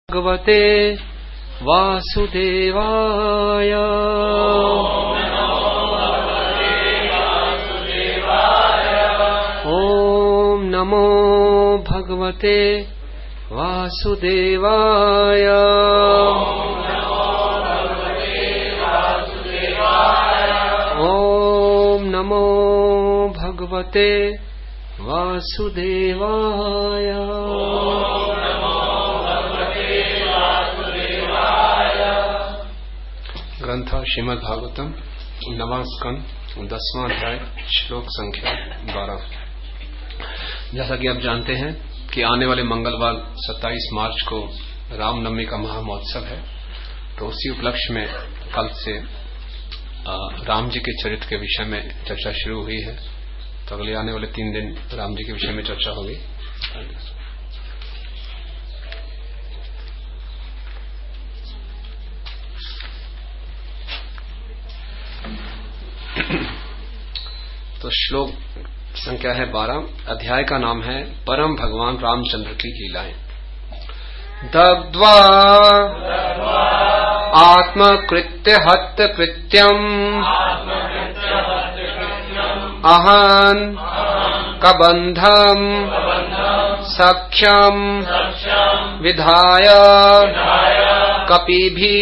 भगवते वासुदेवाय। ओम नमो भगवते वासुदेवाय। ओम नमो भगवते वासुदेवाय। ग्रंथ श्रीमद् भागवतम नवम स्कंद 10वां अध्याय श्लोक संख्या 12। जैसा कि आप जानते हैं कि आने वाले मंगलवार 27 मार्च को रामनवमी का महामहोत्सव है, तो उसी उपलक्ष्य में कल से राम जी के चरित्र के विषय में चर्चा शुरू हुई है। तो अगले आने वाले 3 दिन राम जी के विषय में चर्चा होगी। तो श्लोक संख्या है 12। अध्याय का नाम है परम भगवान रामचंद्र की लीलाएं। दग्ध्वा आत्मकृत्य हत्य कृत्यम अहन कबंधम सख्यम विधाय कपिभी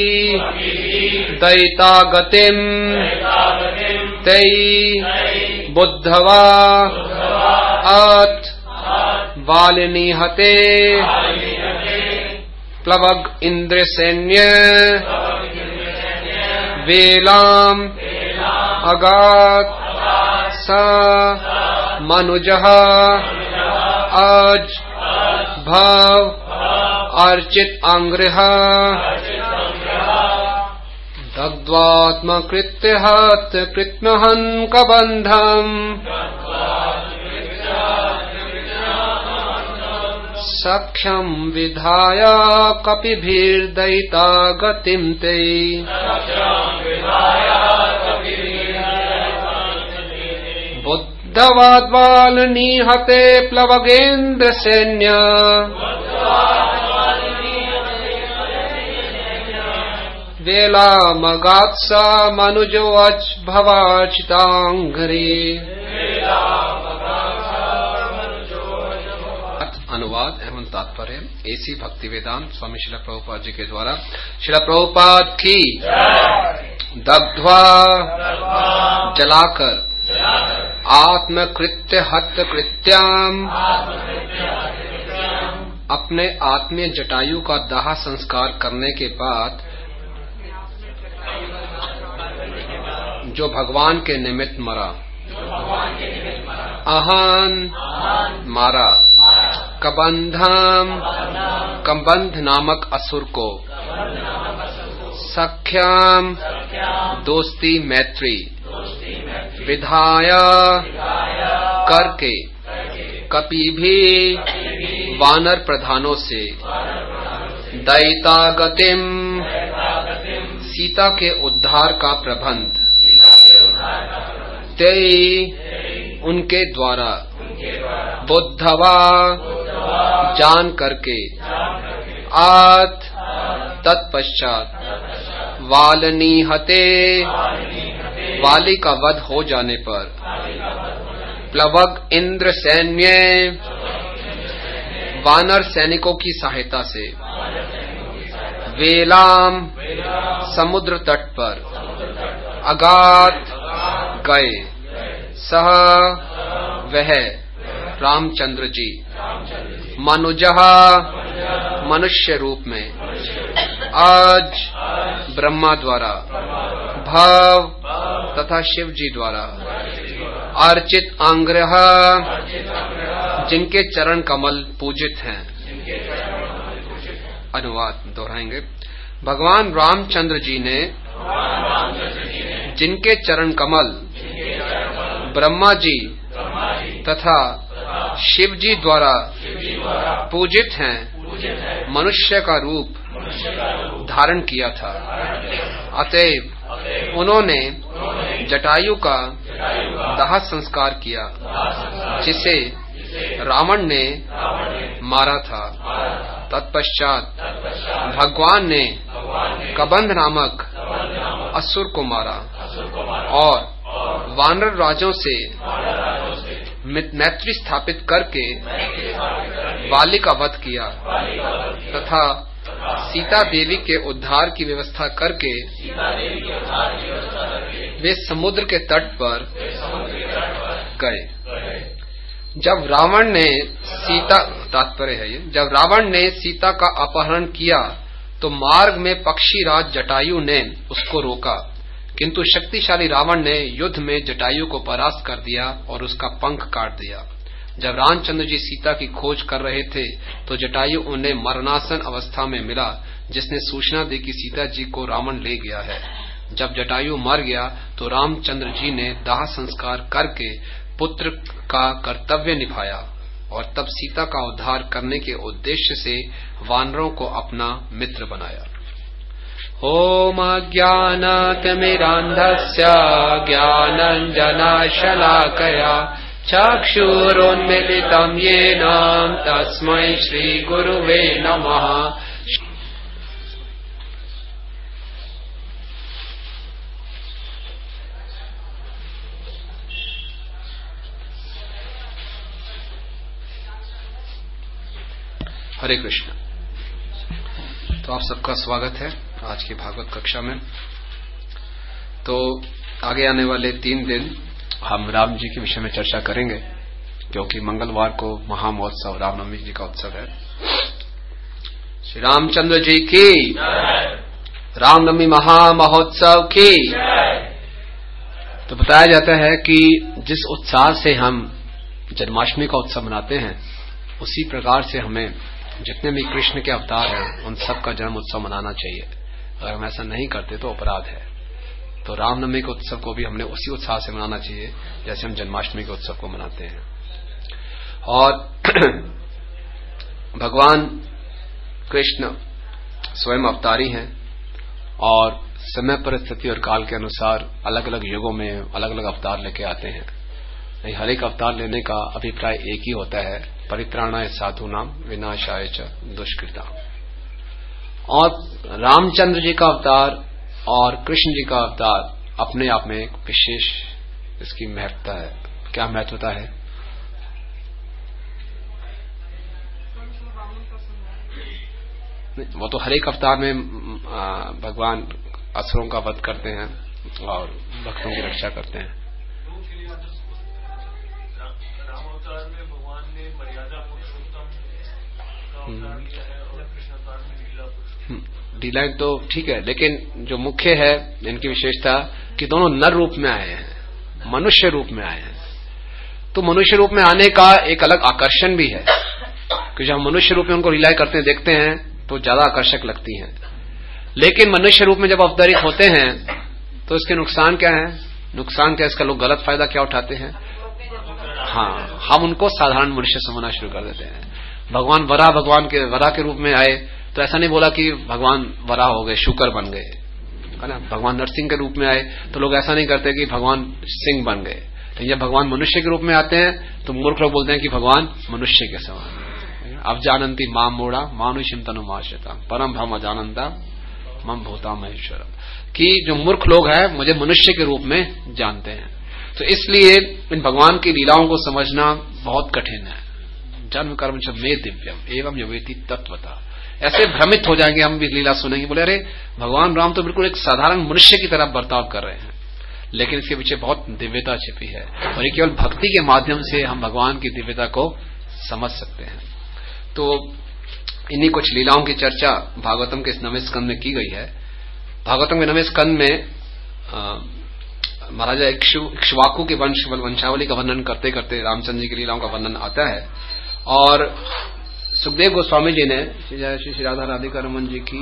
दैतागतिम तै बुद्धवा अथ वालिनीहते प्लवग इंद्रसैन्य वेलाम अगात स मनुजः अज भव अर्चित अंग्रह दग्ध्वात्मकृत्य हत्य कृत्महं कबंधम सख्यम विधाय कपिभिर्दयिता गतिम ते। बुद्धवाद्वालनीहते प्लवगेन्द्र सैन्य वेलामगात्सा मनुजो अच भवाचितांघ्रे। अनुवाद एवं तात्पर्य एसी भक्ति वेदांत स्वामी श्रील प्रभुपाद जी के द्वारा। श्रील प्रभुपाद की दग्ध्वा जलाकर आत्मकृत्य हत्य कृत्याम अपने आत्मीय जटायु का दाह संस्कार करने के बाद जो भगवान के निमित्त मरा। अहन मारा कबंधम कबंध नामक असुर को। सख्याम दोस्ती मैत्री विधाया करके कपि भी वानर प्रधानों से दैतागतिम सीता के उद्धार का प्रबंध ते उनके द्वारा बुद्धवा जान करके आत तत्पश्चात वालनीहते वाली का वध हो जाने पर प्लवग इंद्र सैन्य वानर सैनिकों की सहायता से वेलाम समुद्र तट पर अगात गए। सह वह रामचंद्र जी मनुजः मनुष्य रूप में आज ब्रह्मा द्वारा भव तथा शिव जी द्वारा अर्चित अंग्रह जिनके चरण कमल पूजित हैं। अनुवाद दोहराएंगे। भगवान रामचंद्र जी ने जिनके चरण कमल ब्रह्मा जी तथा शिव जी द्वारा पूजित हैं, मनुष्य का रूप धारण किया था। अतएव उन्होंने जटायु का दाह संस्कार किया जिसे रावण ने मारा था। तत्पश्चात भगवान ने कबंध नामक असुर को मारा और वानर राजों से मैत्री स्थापित करके वाली का वध किया तथा सीता देवी के उद्धार की व्यवस्था करके वे समुद्र के तट पर गए। जब रावण ने सीता का अपहरण किया तो मार्ग में पक्षीराज जटायु ने उसको रोका, किंतु शक्तिशाली रावण ने युद्ध में जटायु को परास्त कर दिया और उसका पंख काट दिया। जब रामचंद्र जी सीता की खोज कर रहे थे तो जटायु उन्हें मरणासन अवस्था में मिला, जिसने सूचना दी कि सीता जी को रावण ले गया है। जब जटायु मर गया तो रामचंद्र जी ने दाह संस्कार करके पुत्र का कर्तव्य निभाया और तब सीता का उद्धार करने के उद्देश्य से वानरों को अपना मित्र बनाया। ओम अज्ञानातिमिरान्धस्य ज्ञानाञ्जनशलाकया चक्षुरुन्मीलितं येन तस्मै श्रीगुरुवे नमः। हरे कृष्ण। तो आप सबका स्वागत है आज की भागवत कक्षा में। तो आगे आने वाले 3 दिन हम राम जी के विषय में चर्चा करेंगे, क्योंकि मंगलवार को महामहोत्सव रामनवमी जी का उत्सव है। श्री रामचंद्र जी की रामनवमी महामहोत्सव की। तो बताया जाता है कि जिस उत्साह से हम जन्माष्टमी का उत्सव मनाते हैं, उसी प्रकार से हमें जितने भी कृष्ण के अवतार हैं उन सब का जन्म उत्सव मनाना चाहिए। अगर हम ऐसा नहीं करते तो अपराध है। तो रामनवमी के उत्सव को भी हमने उसी उत्साह से मनाना चाहिए जैसे हम जन्माष्टमी के उत्सव को मनाते हैं। और भगवान कृष्ण स्वयं अवतारी हैं और समय परिस्थिति और काल के अनुसार अलग अलग युगों में अलग अलग अवतार लेके आते हैं। हर एक अवतार लेने का अभिप्राय एक ही होता है, परित्राणाय साधूनाम विनाशाय च दुष्कृताम। और रामचंद्र जी का अवतार और कृष्ण जी का अवतार अपने आप में एक विशेष इसकी महत्ता है। क्या महत्वता है? वो तो हर एक अवतार में भगवान असुरों का वध करते हैं और भक्तों की रक्षा करते हैं। लीलाएं तो ठीक है, लेकिन जो मुख्य है इनकी विशेषता कि दोनों नर रूप में आए हैं, मनुष्य रूप में आए हैं। तो मनुष्य रूप में आने का एक अलग आकर्षण भी है कि जब मनुष्य रूप में उनको लीलाएं करते देखते हैं तो ज्यादा आकर्षक लगती हैं। लेकिन मनुष्य रूप में जब अवतरित होते हैं तो इसके नुकसान क्या है? नुकसान क्या, इसका लोग गलत फायदा क्या उठाते हैं? हाँ, हम उनको साधारण मनुष्य समझना शुरू कर देते हैं। भगवान वराह के रूप में आए तो ऐसा नहीं बोला कि भगवान वराह हो गए, शुकर बन गए, है ना। भगवान नरसिंह के रूप में आए तो लोग ऐसा नहीं करते कि भगवान सिंह बन गए। तो जब भगवान मनुष्य के रूप में आते हैं तो मूर्ख लोग बोलते हैं कि भगवान मनुष्य के समान। अब जानंती माम मोड़ा मानुषिम तनुमाश्रिता परम भम अजानंता मम भूता महेश्वर, कि जो मूर्ख लोग हैं मुझे मनुष्य के रूप में जानते हैं। तो इसलिए इन भगवान की लीलाओं को समझना बहुत कठिन है। जन्म कर्म च मे दिव्यम एवं यवेति तत्वता। ऐसे भ्रमित हो जाएंगे हम भी लीला सुनेंगे, बोले अरे भगवान राम तो बिल्कुल एक साधारण मनुष्य की तरह बर्ताव कर रहे हैं, लेकिन इसके पीछे बहुत दिव्यता छिपी है और ये केवल भक्ति के माध्यम से हम भगवान की दिव्यता को समझ सकते हैं। तो इन्हीं कुछ लीलाओं की चर्चा भागवतम के इस 9वें स्कंद में की गई है। भागवतम के 9वें स्कंद में महाराजा इक्ष्वाकु के वंशावली का वर्णन करते करते रामचंद्र जी की लीलाओं का वर्णन आता है। और सुखदेव गोस्वामी जी ने श्री राधा राधिका रमन जी की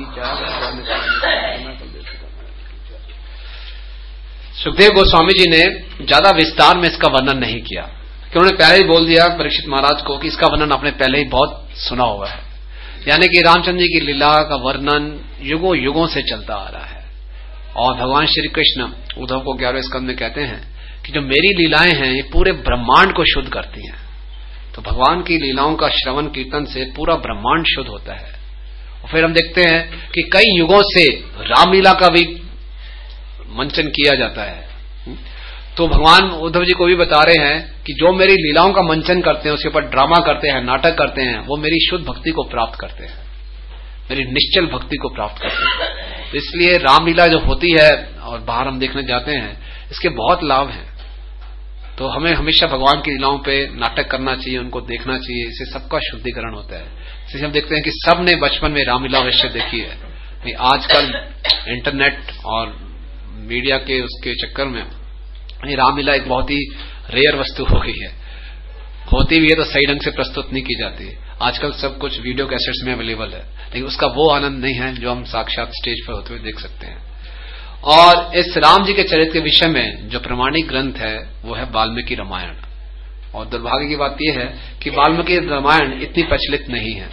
सुखदेव गोस्वामी जी ने ज्यादा विस्तार में इसका वर्णन नहीं किया, कि उन्होंने पहले ही बोल दिया परीक्षित महाराज को कि इसका वर्णन आपने पहले ही बहुत सुना हुआ है। यानी कि रामचंद्र जी की लीला का वर्णन युगों युगों से चलता आ रहा है। और भगवान श्री कृष्ण उद्धव को 11वें स्कंद में कहते हैं कि जो मेरी लीलाएं हैं ये पूरे ब्रह्मांड को शुद्ध करती हैं। तो भगवान की लीलाओं का श्रवण कीर्तन से पूरा ब्रह्मांड शुद्ध होता है। फिर हम देखते हैं कि कई युगों से रामलीला का भी मंचन किया जाता है। तो भगवान उद्धव जी को भी बता रहे हैं कि जो मेरी लीलाओं का मंचन करते हैं, उसके ऊपर ड्रामा करते हैं, नाटक करते हैं, वो मेरी शुद्ध भक्ति को प्राप्त करते हैं, मेरी निश्चल भक्ति को प्राप्त करते हैं। तो इसलिए रामलीला जो होती है और बाहर हम देखने जाते हैं, इसके बहुत लाभ हैं। तो हमें हमेशा भगवान की लीलाओं पे नाटक करना चाहिए, उनको देखना चाहिए, इससे सबका शुद्धिकरण होता है। इसलिए हम देखते हैं कि सबने बचपन में रामलीला अवश्य देखी है। आजकल इंटरनेट और मीडिया के उसके चक्कर में रामलीला एक बहुत ही रेयर वस्तु हो गई है। होती भी है तो सही ढंग से प्रस्तुत नहीं की जाती। आजकल सब कुछ वीडियो कैसेट्स में अवेलेबल है, लेकिन उसका वो आनंद नहीं है जो हम साक्षात स्टेज पर होते हुए देख सकते हैं। और इस राम जी के चरित्र के विषय में जो प्रमाणिक ग्रंथ है वो है वाल्मीकि रामायण। और दुर्भाग्य की बात यह है कि वाल्मीकि रामायण इतनी प्रचलित नहीं है।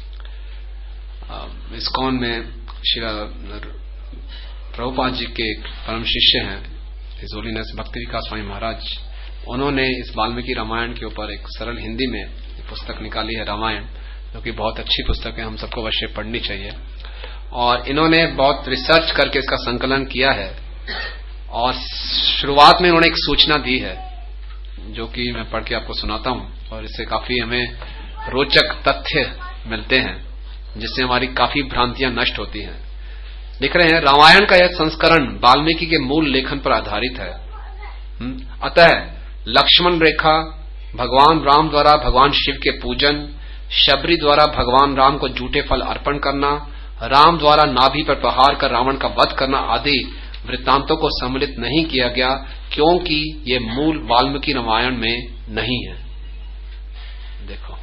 इस्कॉन में श्री प्रभुपाद जी के परम शिष्य हैं हिज होलीनेस भक्ति विकास स्वामी महाराज, उन्होंने इस वाल्मीकि रामायण के ऊपर एक सरल हिंदी में पुस्तक निकाली है रामायण, जो कि बहुत अच्छी पुस्तक है, हम सबको अवश्य पढ़नी चाहिए। और इन्होंने बहुत रिसर्च करके इसका संकलन किया है। और शुरुआत में उन्होंने एक सूचना दी है जो कि मैं पढ़ के आपको सुनाता हूं, और इससे काफी हमें रोचक तथ्य मिलते हैं जिससे हमारी काफी भ्रांतियां नष्ट होती हैं। लिख रहे हैं, रामायण का यह संस्करण वाल्मीकि के मूल लेखन पर आधारित है। अतः लक्ष्मण रेखा, भगवान राम द्वारा भगवान शिव के पूजन, शबरी द्वारा भगवान राम को जूठे फल अर्पण करना, राम द्वारा नाभि पर प्रहार कर रावण का वध करना आदि वृत्तांतों को सम्मिलित नहीं किया गया, क्योंकि ये मूल वाल्मीकि रामायण में नहीं है। देखो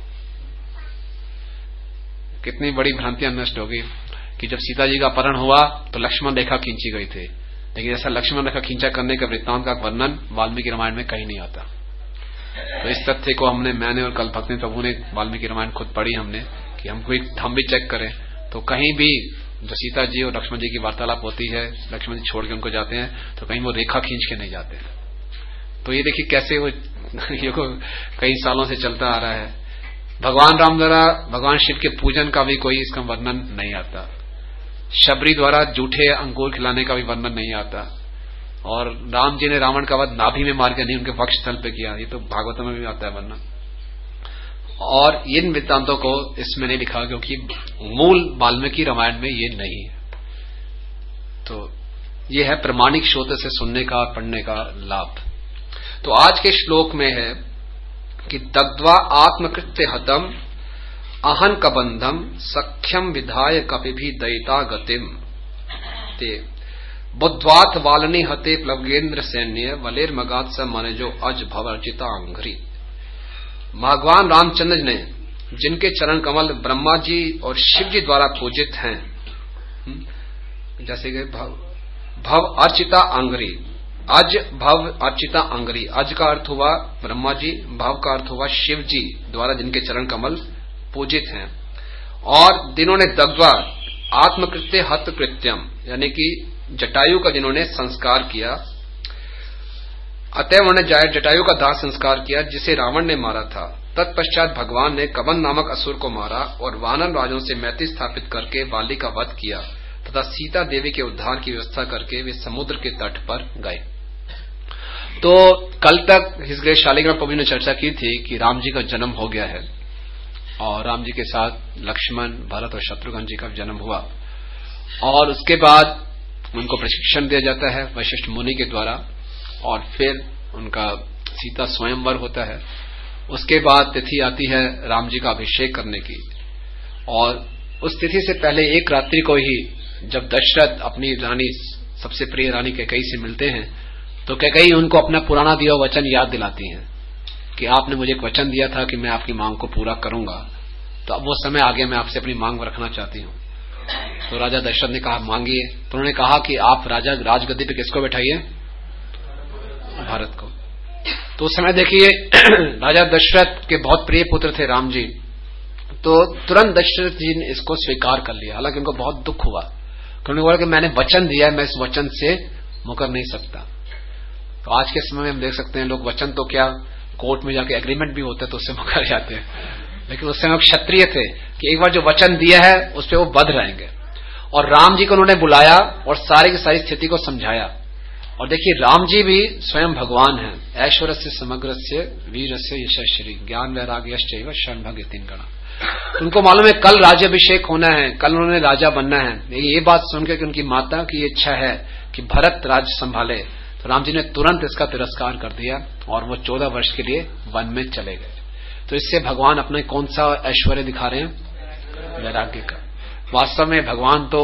कितनी बड़ी भ्रांतियां नष्ट हो गई कि जब सीता जी का अपहरण हुआ तो लक्ष्मण रेखा खींची गई थी, लेकिन ऐसा लक्ष्मण रेखा खींचा करने के वृत्तांत का वर्णन वाल्मीकि रामायण में कहीं नहीं आता। तो इस तथ्य को मैंने और कल भक्ति प्रभु ने वाल्मीकि रामायण खुद पढ़ी हमने, कि हम भी चेक करें तो कहीं भी जो सीता जी और लक्ष्मण जी की वार्तालाप होती है, लक्ष्मण जी छोड़ के उनको जाते हैं, तो कहीं वो रेखा खींच के नहीं जाते। तो ये देखिए कैसे वो ये कई सालों से चलता आ रहा है। भगवान राम द्वारा भगवान शिव के पूजन का भी कोई इसका वर्णन नहीं आता, शबरी द्वारा जूठे अंगूर खिलाने का भी वर्णन नहीं आता, और राम जी ने रावण का वध नाभि में मार के नहीं उनके वक्ष स्थल पे किया, ये तो भागवत में भी आता है वर्णन। और इन वृत्तांतों को इसमें नहीं लिखा क्योंकि मूल वाल्मीकि रामायण में ये नहीं है। तो ये है प्रमाणिक स्रोत से सुनने का पढ़ने का लाभ। तो आज के श्लोक में है कि दग्ध्वा आत्मकृत्य हतम अहन कबंधम सख्यम विधाय कपिभि दयिता गतिम ते बुद्ध्वात वालनी हते प्लवगेन्द्र सैन्य वलेर मगात स मन जो अज भवर्जिता अंघ्री। भगवान रामचंद्र ने जिनके चरण कमल ब्रह्मा जी और शिव जी द्वारा पूजित हैं, जैसे कि भव अर्चिता अंगरी, अज भव अर्चिता अंगरी, अज का अर्थ हुआ ब्रह्मा जी, भव का अर्थ हुआ शिव जी द्वारा जिनके चरण कमल पूजित हैं, और जिन्होंने दग्ध्वा आत्मकृत्य हत कृत्यम यानी कि जटायु का जिन्होंने संस्कार किया, अतः उन्होंने जटायु का दाह संस्कार किया जिसे रावण ने मारा था। तत्पश्चात भगवान ने कवन नामक असुर को मारा और वानर राजों से मैत्री स्थापित करके वाली का वध किया तथा सीता देवी के उद्धार की व्यवस्था करके वे समुद्र के तट पर गए। तो कल तक हिज ग्रेस शालिग्राम प्रभु ने चर्चा की थी कि राम जी का जन्म हो गया है और राम जी के साथ लक्ष्मण, भरत और शत्रुघ्न जी का जन्म हुआ, और उसके बाद उनको प्रशिक्षण दिया जाता है वशिष्ठ मुनि के द्वारा, और फिर उनका सीता स्वयंवर होता है। उसके बाद तिथि आती है राम जी का अभिषेक करने की, और उस तिथि से पहले एक रात्रि को ही जब दशरथ अपनी रानी, सबसे प्रिय रानी कैकेयी से मिलते हैं, तो कैकेयी उनको अपना पुराना दिया वचन याद दिलाती हैं कि आपने मुझे एक वचन दिया था कि मैं आपकी मांग को पूरा करूंगा, तो अब वो समय आ गया, मैं आपसे अपनी मांग रखना चाहती हूँ। तो राजा दशरथ ने कहा मांगिए, तो उन्होंने कहा कि आप राजा राजगद्दी पे किसको बैठाइए? भारत को। तो उस समय देखिए राजा दशरथ के बहुत प्रिय पुत्र थे राम जी, तो तुरंत दशरथ जी ने इसको स्वीकार कर लिया। हालांकि उनको बहुत दुख हुआ, उन्होंने बोला कि मैंने वचन दिया है, मैं इस वचन से मुकर नहीं सकता। तो आज के समय में हम देख सकते हैं लोग वचन तो क्या, कोर्ट में जाके एग्रीमेंट भी होता है तो उससे मुकर जाते हैं, लेकिन उस समय वो क्षत्रिय थे कि एक बार जो वचन दिया है उस पर वो बद्ध रहेंगे। और राम जी को उन्होंने बुलाया और सारी की सारी स्थिति को समझाया। और देखिए राम जी भी स्वयं भगवान हैं। ऐश्वर्यस्य समग्रस्य वीरस्य यशस्वी ज्ञान वैराग्यश्चैव शरणभग तीन गणा। उनको मालूम है कल राज्याभिषेक होना है, कल उन्होंने राजा बनना है। ये बात सुनकर कि उनकी माता की इच्छा है कि भरत राज्य संभाले, तो राम जी ने तुरंत इसका तिरस्कार कर दिया और वो 14 वर्ष के लिए वन में चले गए। तो इससे भगवान अपने कौन सा ऐश्वर्य दिखा रहे हैं? वैराग्य का। वास्तव में भगवान तो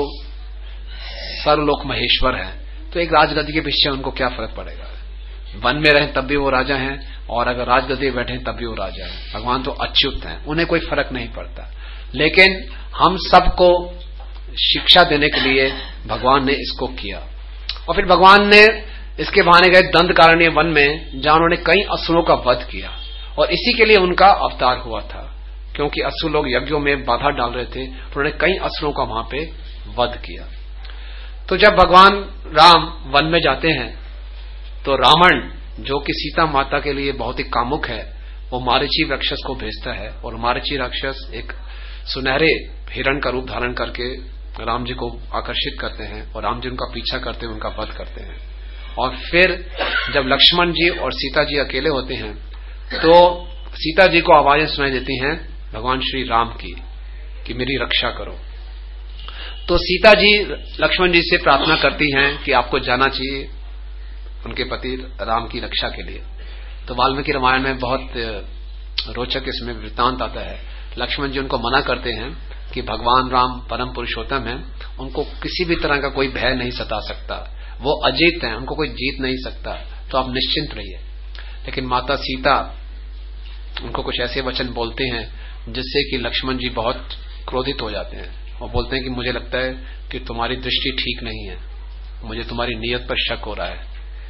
सर्वलोक महेश्वर है, तो एक राजगद्दी के पीछे उनको क्या फर्क पड़ेगा? वन में रहें तब भी वो राजा हैं और अगर राजगद्दी में बैठे तब भी वो राजा हैं। भगवान तो अच्युत हैं, उन्हें कोई फर्क नहीं पड़ता। लेकिन हम सबको शिक्षा देने के लिए भगवान ने इसको किया। और फिर भगवान ने इसके बहाने गए दंडकारण्य वन में, जहां उन्होंने कई असुरों का वध किया और इसी के लिए उनका अवतार हुआ था, क्योंकि असुर लोग यज्ञों में बाधा डाल रहे थे, तो उन्होंने कई असुरों का वहां पे वध किया। तो जब भगवान राम वन में जाते हैं तो रावण, जो कि सीता माता के लिए बहुत ही कामुक है, वो मारीची राक्षस को भेजता है और मारीची राक्षस एक सुनहरे हिरण का रूप धारण करके राम जी को आकर्षित करते हैं और राम जी उनका पीछा करते हुए उनका वध करते हैं। और फिर जब लक्ष्मण जी और सीता जी अकेले होते हैं तो सीता जी को आवाजें सुनाई देती हैं भगवान श्री राम की कि मेरी रक्षा करो। तो सीता जी लक्ष्मण जी से प्रार्थना करती हैं कि आपको जाना चाहिए उनके पति राम की रक्षा के लिए। तो वाल्मीकि रामायण में बहुत रोचक इसमें वृत्तांत आता है। लक्ष्मण जी उनको मना करते हैं कि भगवान राम परम पुरुषोत्तम है, उनको किसी भी तरह का कोई भय नहीं सता सकता, वो अजीत हैं, उनको कोई जीत नहीं सकता, तो आप निश्चिंत रहिए। लेकिन माता सीता उनको कुछ ऐसे वचन बोलते हैं जिससे कि लक्ष्मण जी बहुत क्रोधित हो जाते हैं और बोलते हैं कि मुझे लगता है कि तुम्हारी दृष्टि ठीक नहीं है, मुझे तुम्हारी नीयत पर शक हो रहा है,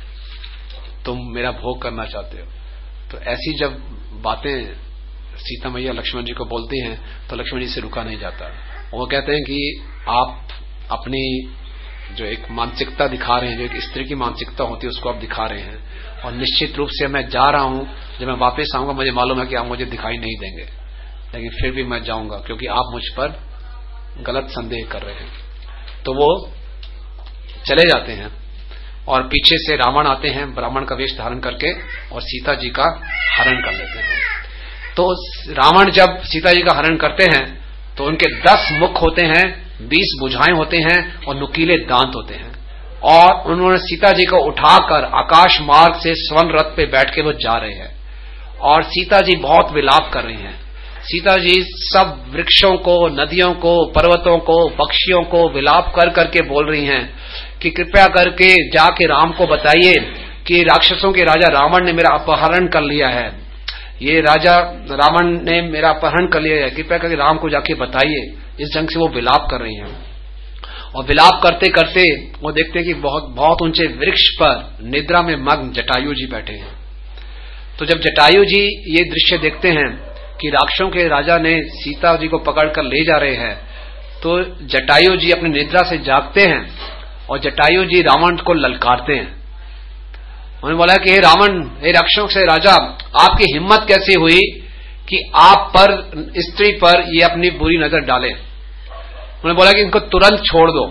तुम मेरा भोग करना चाहते हो। तो ऐसी जब बातें सीता मैया लक्ष्मण जी को बोलती हैं तो लक्ष्मण जी से रुका नहीं जाता। वो कहते हैं कि आप अपनी जो एक मानसिकता दिखा रहे हैं, जो एक स्त्री की मानसिकता होती है, उसको आप दिखा रहे हैं। और निश्चित रूप से मैं जा रहा हूं, जब मैं वापस आऊंगा मुझे मालूम है कि आप मुझे दिखाई नहीं देंगे, लेकिन फिर भी मैं जाऊंगा क्योंकि आप मुझ पर गलत संदेह कर रहे हैं। तो वो चले जाते हैं और पीछे से रावण आते हैं ब्राह्मण का वेश धारण करके और सीता जी का हरण कर लेते हैं। तो रावण जब सीता जी का हरण करते हैं तो उनके 10 मुख होते हैं, 20 भुजाएं होते हैं और नुकीले दांत होते हैं। और उन्होंने सीता जी को उठाकर आकाश मार्ग से स्वर्ण रथ पे बैठ के वो जा रहे हैं और सीता जी बहुत विलाप कर रही हैं। सीता जी सब वृक्षों को, नदियों को, पर्वतों को, पक्षियों को विलाप कर करके बोल रही हैं कि कृपया करके जाके राम को बताइए कि राक्षसों के राजा रावण ने मेरा अपहरण कर लिया है, ये राजा रावण ने मेरा अपहरण कर लिया है, कृपया करके राम को जाके बताइए। इस ढंग से वो विलाप कर रही हैं। और विलाप करते करते वो देखते हैं कि बहुत बहुत ऊंचे वृक्ष पर निद्रा में मग्न जटायु जी बैठे हैं। तो जब जटायु जी ये दृश्य देखते हैं कि राक्षसों के राजा ने सीता जी को पकड़कर ले जा रहे हैं, तो जटायु जी अपनी निद्रा से जागते हैं और जटायु जी रावण को ललकारते हैं। उन्होंने बोला कि हे रावण, हे राक्षसों से राजा, आपकी हिम्मत कैसे हुई कि आप पर, स्त्री पर ये अपनी बुरी नजर डाले। उन्होंने बोला कि इनको तुरंत छोड़ दो।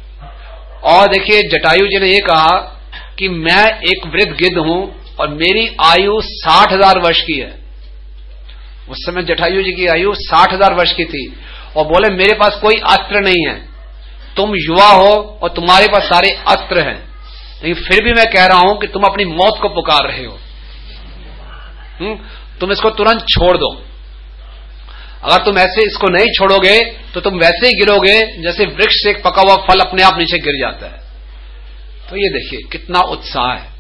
और देखिए जटायु जी ने ये कहा कि मैं एक वृद्ध गिद्ध हूं और मेरी आयु 60,000 वर्ष की है। उस समय जटायु जी की आयु 60,000 वर्ष की थी और बोले मेरे पास कोई अस्त्र नहीं है, तुम युवा हो और तुम्हारे पास सारे अस्त्र हैं, लेकिन फिर भी मैं कह रहा हूं कि तुम अपनी मौत को पुकार रहे हो। तुम इसको तुरंत छोड़ दो। अगर तुम ऐसे इसको नहीं छोड़ोगे तो तुम वैसे ही गिरोगे जैसे वृक्ष से एक पका हुआ फल अपने आप नीचे गिर जाता है। तो ये देखिए कितना उत्साह है।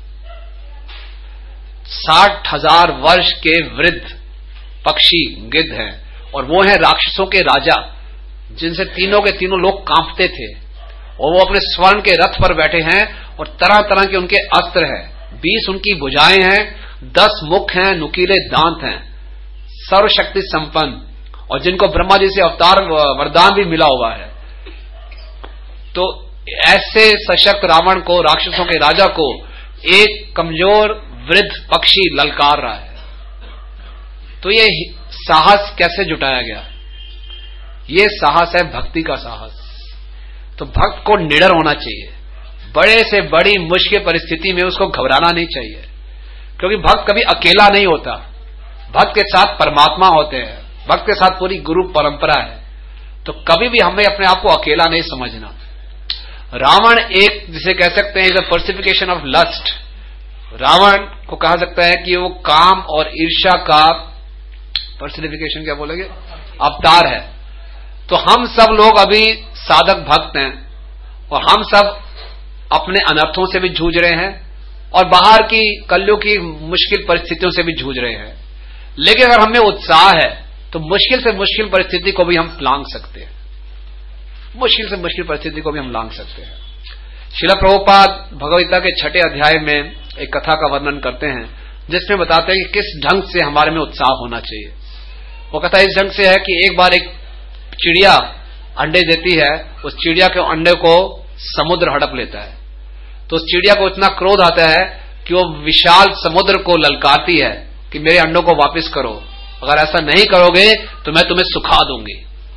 60,000 वर्ष के वृद्ध पक्षी गिद्ध हैं और वो हैं राक्षसों के राजा, जिनसे तीनों के तीनों लोग कांपते थे। और वो अपने स्वर्ण के रथ पर बैठे हैं और तरह तरह के उनके अस्त्र हैं, 20 उनकी भुजाएं हैं, 10 मुख हैं, नुकीले दांत हैं, सर्वशक्ति संपन्न, और जिनको ब्रह्मा जी से अवतार वरदान भी मिला हुआ है। तो ऐसे सशक्त रावण को, राक्षसों के राजा को, एक कमजोर वृद्ध पक्षी ललकार रहा है। तो ये साहस कैसे जुटाया गया? ये साहस है भक्ति का साहस। तो भक्त को निडर होना चाहिए, बड़े से बड़ी मुश्किल परिस्थिति में उसको घबराना नहीं चाहिए, क्योंकि भक्त कभी अकेला नहीं होता। भक्त के साथ परमात्मा होते हैं, भक्त के साथ पूरी गुरु परंपरा है। तो कभी भी हमें अपने आप को अकेला नहीं समझना। रावण एक, जिसे कह सकते हैं, the personification of lust. Ravan को कहा सकता है कि वो काम और ईर्ष्या का पर्सिफिकेशन, क्या बोलेंगे, अवतार है। तो हम सब लोग अभी साधक भक्त हैं और हम सब अपने अनर्थों से भी जूझ रहे हैं और बाहर की कलयुग की मुश्किल परिस्थितियों से भी जूझ रहे हैं। लेकिन अगर हमें उत्साह है तो मुश्किल से मुश्किल परिस्थिति को भी हम लांघ सकते हैं, मुश्किल से मुश्किल परिस्थिति को भी हम लांघ सकते हैं। श्रील प्रभुपाद भगवद गीता के 6 अध्याय में एक कथा का वर्णन करते हैं, जिसमें बताते हैं कि किस ढंग से हमारे में उत्साह होना चाहिए। वो कथा इस ढंग से है कि एक बार एक चिड़िया अंडे देती है, उस चिड़िया के अंडे को समुद्र हड़प लेता है। तो उस चिड़िया को इतना क्रोध आता है कि वो विशाल समुद्र को ललकारती है कि मेरे अंडों को वापस करो, अगर ऐसा नहीं करोगे तो मैं तुम्हें सुखा दूंगी।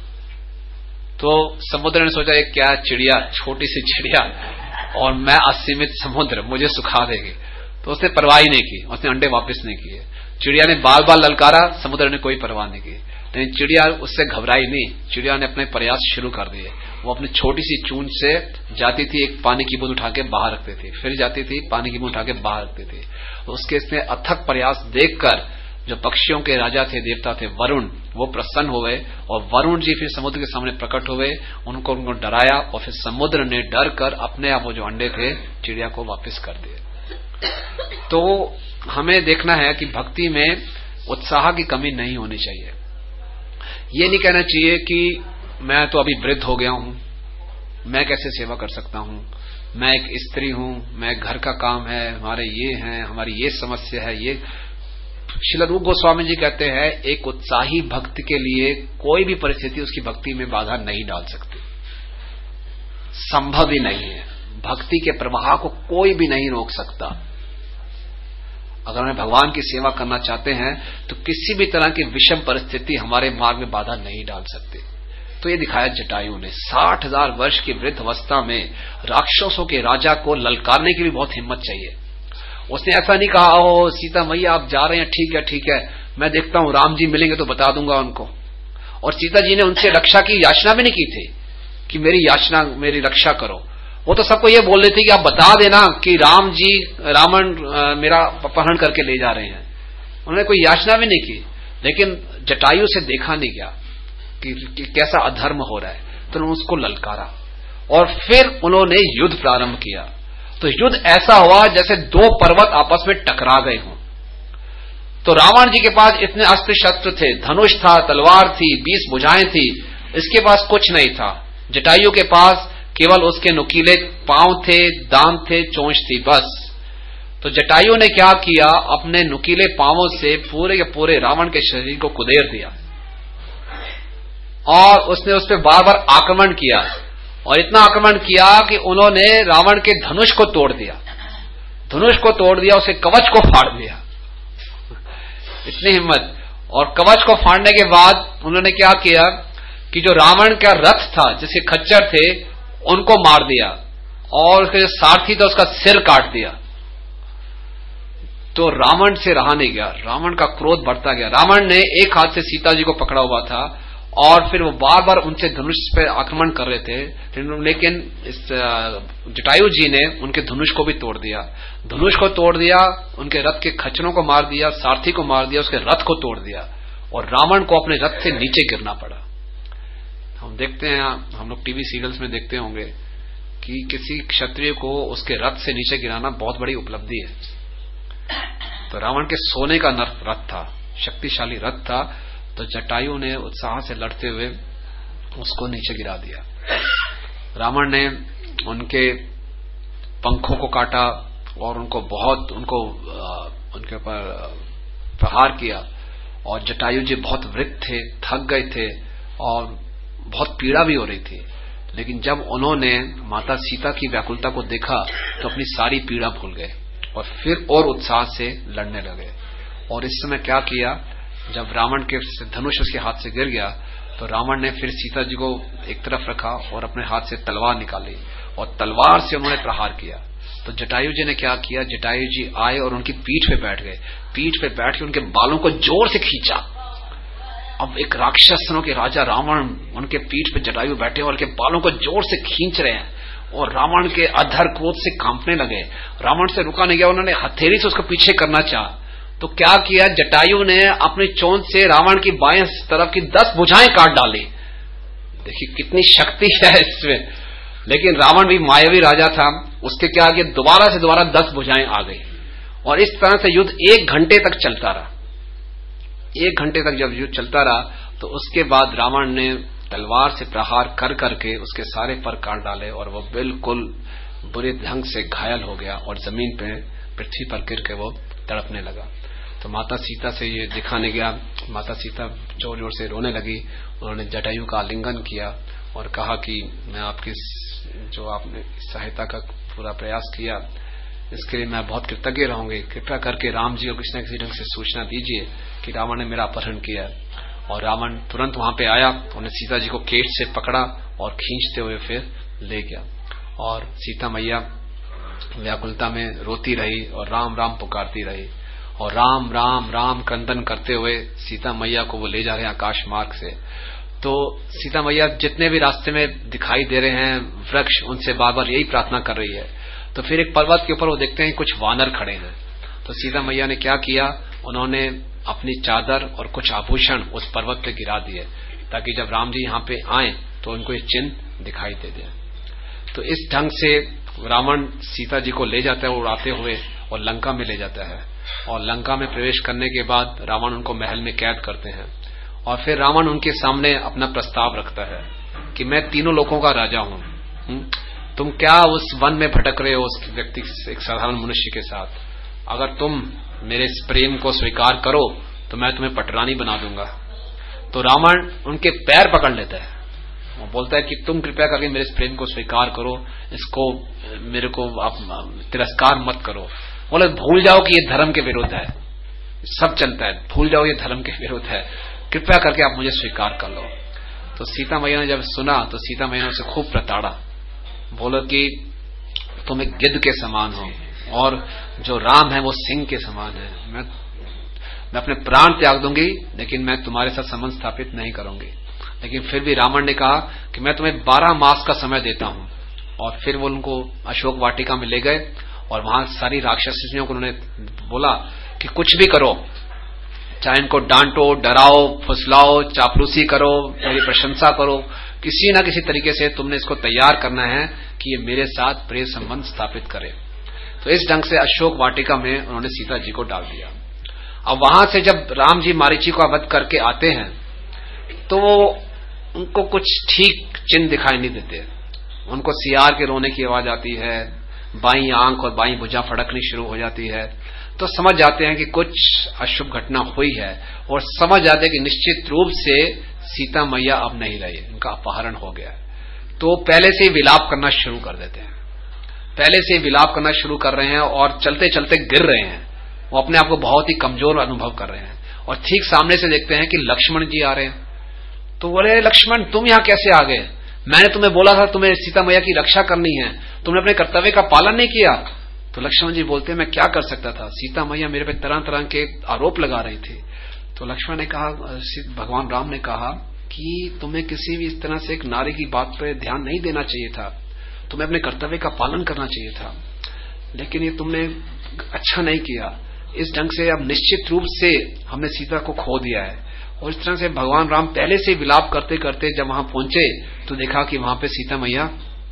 तो समुद्र ने सोचा, एक क्या चिड़िया, छोटी सी चिड़िया और मैं असीमित समुद्र, मुझे सुखा देगी। तो उसने परवाह ही नहीं की, उसने अंडे वापस नहीं किए। चिड़िया ने बार बार ललकारा, समुद्र ने कोई परवाह नहीं की। लेकिन चिड़िया उससे घबराई नहीं, चिड़िया ने अपने प्रयास शुरू कर दिए। वो अपनी छोटी सी चूंच से जाती थी, एक पानी की बूंद उठा के बाहर रखती थी, फिर जाती थी, पानी की बूंद उठा के बाहर रखती थी। तो उसके इसमें अथक प्रयास देखकर जो पक्षियों के राजा थे, देवता थे, वरुण, वो प्रसन्न हुए और वरुण जी फिर समुद्र के सामने प्रकट हुए, उनको डराया और फिर समुद्र ने डर कर अपने आप वो जो अंडे थे चिड़िया को वापस कर दिए। तो हमें देखना है कि भक्ति में उत्साह की कमी नहीं होनी चाहिए। ये नहीं कहना चाहिए कि मैं तो अभी वृद्ध हो गया हूं, मैं कैसे सेवा कर सकता हूं, मैं एक स्त्री हूं, मैं घर का काम है, हमारे ये हैं, हमारी ये समस्या है। ये श्रील रूप गोस्वामी जी कहते हैं, एक उत्साही भक्त के लिए कोई भी परिस्थिति उसकी भक्ति में बाधा नहीं डाल सकती, संभव ही नहीं है। भक्ति के प्रवाह को कोई भी नहीं रोक सकता। अगर हमें भगवान की सेवा करना चाहते हैं तो किसी भी तरह की विषम परिस्थिति हमारे मार्ग में बाधा नहीं डाल सकती। तो ये दिखाया जटायु ने 60,000 वर्ष की वृद्ध अवस्था में राक्षसों के राजा को ललकारने की भी बहुत हिम्मत चाहिए। उसने ऐसा नहीं कहा, ओ सीता मैया आप जा रहे हैं, ठीक है, मैं देखता हूं, राम जी मिलेंगे तो बता दूंगा उनको। और सीता जी ने उनसे रक्षा की याचना भी नहीं की थी कि मेरी रक्षा करो। वो तो सबको ये बोल रही थी कि आप बता देना कि रावण मेरा अपहरण करके ले जा रहे हैं। उन्होंने कोई याचना भी नहीं की। लेकिन जटायु से देखा नहीं गया कि कैसा अधर्म हो रहा है, तो उन्होंने उसको ललकारा और फिर उन्होंने युद्ध प्रारंभ किया। तो युद्ध ऐसा हुआ जैसे 2 पर्वत आपस में टकरा गए हों। तो रावण जी के पास इतने अस्त्र शस्त्र थे, धनुष था, तलवार थी, 20 भुजाएं थी, इसके पास कुछ नहीं था। जटायु के पास केवल उसके नुकीले पांव थे, दांत थे, चोंच थी, बस। तो जटायु ने क्या किया, अपने नुकीले पांवों से पूरे के पूरे रावण के शरीर को कुदेर दिया और उसने उस पर बार बार आक्रमण किया और इतना आक्रमण किया कि उन्होंने रावण के धनुष को तोड़ दिया, उसके कवच को फाड़ दिया। इतनी हिम्मत। और कवच को फाड़ने के बाद उन्होंने क्या किया कि जो रावण का रथ था, जिसके खच्चर थे, उनको मार दिया और उसका जो सारथी था उसका सिर काट दिया। तो रावण से रहा नहीं गया, रावण का क्रोध बढ़ता गया। रावण ने एक हाथ से सीता जी को पकड़ा हुआ था और फिर वो बार बार उनसे धनुष पे आक्रमण कर रहे थे, लेकिन इस जटायु जी ने उनके धनुष को भी तोड़ दिया, उनके रथ के खच्चरों को मार दिया, सारथी को मार दिया, उसके रथ को तोड़ दिया और रावण को अपने रथ से नीचे गिरना पड़ा। हम देखते हैं, हम लोग टीवी सीरियल्स में देखते होंगे कि किसी क्षत्रिय को उसके रथ से नीचे गिराना बहुत बड़ी उपलब्धि है। तो रावण के सोने का रथ था, शक्तिशाली रथ था। तो जटायु ने उत्साह से लड़ते हुए उसको नीचे गिरा दिया। रावण ने उनके पंखों को काटा और उनके ऊपर प्रहार किया और जटायु जी बहुत वृद्ध थे, थक गए थे और बहुत पीड़ा भी हो रही थी। लेकिन जब उन्होंने माता सीता की व्याकुलता को देखा तो अपनी सारी पीड़ा भूल गए और फिर और उत्साह से लड़ने लगे। और इस समय क्या किया जब रावण के धनुष उसके हाथ से गिर गया तो रावण ने फिर सीता जी को एक तरफ रखा और अपने हाथ से तलवार निकाली और तलवार से उन्होंने प्रहार किया। तो जटायु जी ने क्या किया, जटायु जी आए और उनकी पीठ पे बैठ गए। पीठ पे बैठ के उनके बालों को जोर से खींचा। अब एक राक्षसों के राजा रावण उनके पीठ पे जटायु बैठे और उनके बालों को जोर से खींच रहे हैं और रावण के अधर क्रोध से कांपने लगे। रावण से रुका नहीं गया, उन्होंने हथेली से उसको पीछे करना चाहा। तो क्या किया, जटायु ने अपनी चोंच से रावण की बाएं तरफ की 10 भुजाएं काट डाली। देखिए कितनी शक्ति है इसमें। लेकिन रावण भी मायावी राजा था, उसके क्या आगे दोबारा से दोबारा 10 भुजाएं आ गई और इस तरह से युद्ध 1 घंटे तक चलता रहा। 1 घंटे तक जब युद्ध चलता रहा तो उसके बाद रावण ने तलवार से प्रहार कर करके उसके सारे पर काट डाले और वो बिल्कुल बुरे ढंग से घायल हो गया और जमीन पे पृथ्वी पर गिर के वो तड़पने लगा। तो माता सीता से ये दिखाने गया। माता सीता जोर जोर से रोने लगी। उन्होंने जटायु का आलिंगन किया और कहा कि मैं आपकी जो आपने सहायता का पूरा प्रयास किया इसके लिए मैं बहुत कृतज्ञ रहूंगी। कृपया करके राम जी को किसी न किसी ढंग से सूचना दीजिए कि रावण ने मेरा अपहरण किया। और रावण तुरंत वहां पे आया, उन्होंने सीता जी को केश से पकड़ा और खींचते हुए फिर ले गया। और सीता मैया व्याकुलता में रोती रही और राम राम पुकारती रही और राम राम राम क्रंदन करते हुए सीता मैया को वो ले जा रहे हैं आकाश मार्ग से। तो सीता मैया जितने भी रास्ते में दिखाई दे रहे हैं वृक्ष, उनसे बार बार यही प्रार्थना कर रही है। तो फिर एक पर्वत के ऊपर वो देखते हैं कुछ वानर खड़े हैं। तो सीता मैया ने क्या किया, उन्होंने अपनी चादर और कुछ आभूषण उस पर्वत पे गिरा दिए ताकि जब राम जी यहाँ पे आए तो उनको ये चिन्ह दिखाई दे दे। तो इस ढंग से रावण सीता जी को ले जाता है उड़ाते हुए और लंका में ले जाता है। और लंका में प्रवेश करने के बाद रावण उनको महल में कैद करते हैं और फिर रावण उनके सामने अपना प्रस्ताव रखता है कि मैं तीनों लोगों का राजा हूं। तुम क्या उस वन में भटक रहे हो उस व्यक्ति, एक साधारण मनुष्य के साथ। अगर तुम मेरे इस प्रेम को स्वीकार करो तो मैं तुम्हें पटरानी बना दूंगा। तो रावण उनके पैर पकड़ लेता है, वो बोलता है कि तुम कृपया करके मेरे इस प्रेम को स्वीकार करो, इसको मेरे को आप तिरस्कार मत करो। बोले भूल जाओ कि ये धर्म के विरुद्ध है, सब चलता है, भूल जाओ ये धर्म के विरुद्ध है, कृपया करके आप मुझे स्वीकार कर लो। तो सीता मैया ने जब सुना तो सीता मैया ने उसे खूब प्रताड़ा, बोलो कि तुम एक गिद्ध के समान हो और जो राम है वो सिंह के समान है। मैं अपने प्राण त्याग दूंगी लेकिन मैं तुम्हारे साथ संबंध स्थापित नहीं करूंगी। लेकिन फिर भी रावण ने कहा कि मैं तुम्हें 12 मास का समय देता हूं। और फिर वो उनको अशोक वाटिका में ले गए और वहां सारी राक्षसियों को उन्होंने बोला कि कुछ भी करो, चाहे इनको डांटो, डराओ, फुसलाओ, चापलूसी करो, मेरी प्रशंसा करो, किसी न किसी तरीके से तुमने इसको तैयार करना है कि ये मेरे साथ प्रेम संबंध स्थापित करे। तो इस ढंग से अशोक वाटिका में उन्होंने सीता जी को डाल दिया। अब वहां से जब राम जी मारीची को वध करके आते हैं तो उनको कुछ ठीक चिन्ह दिखाई नहीं देते। उनको सियार के रोने की आवाज आती है, बाईं आंख और बाईं भुजा फड़कनी शुरू हो जाती है। तो समझ जाते हैं कि कुछ अशुभ घटना हुई है और समझ जाते हैं कि निश्चित रूप से सीता मैया अब नहीं रही, उनका अपहरण हो गया। तो पहले से ही विलाप करना शुरू कर देते हैं, पहले से ही विलाप करना शुरू कर रहे हैं और चलते चलते गिर रहे हैं। वो अपने आप को बहुत ही कमजोर अनुभव कर रहे हैं और ठीक सामने से देखते हैं कि लक्ष्मण जी आ रहे हैं। तो बोले लक्ष्मण तुम यहां कैसे आ गए? मैंने तुम्हें बोला था तुम्हें सीता मैया की रक्षा करनी है, तुमने अपने कर्तव्य का पालन नहीं किया। तो लक्ष्मण जी बोलते हैं मैं क्या कर सकता था, सीता मैया मेरे पे तरह तरह के आरोप लगा रही थी। तो लक्ष्मण ने कहा, भगवान राम ने कहा कि तुम्हें किसी भी इस तरह से एक नारी की बात पर ध्यान नहीं देना चाहिए था, तुम्हें अपने कर्तव्य का पालन करना चाहिए था, लेकिन ये तुमने अच्छा नहीं किया। इस ढंग से अब निश्चित रूप से हमने सीता को खो दिया है। और इस तरह से भगवान राम पहले से विलाप करते करते जब वहां पहुंचे तो देखा कि वहां पे सीता मैया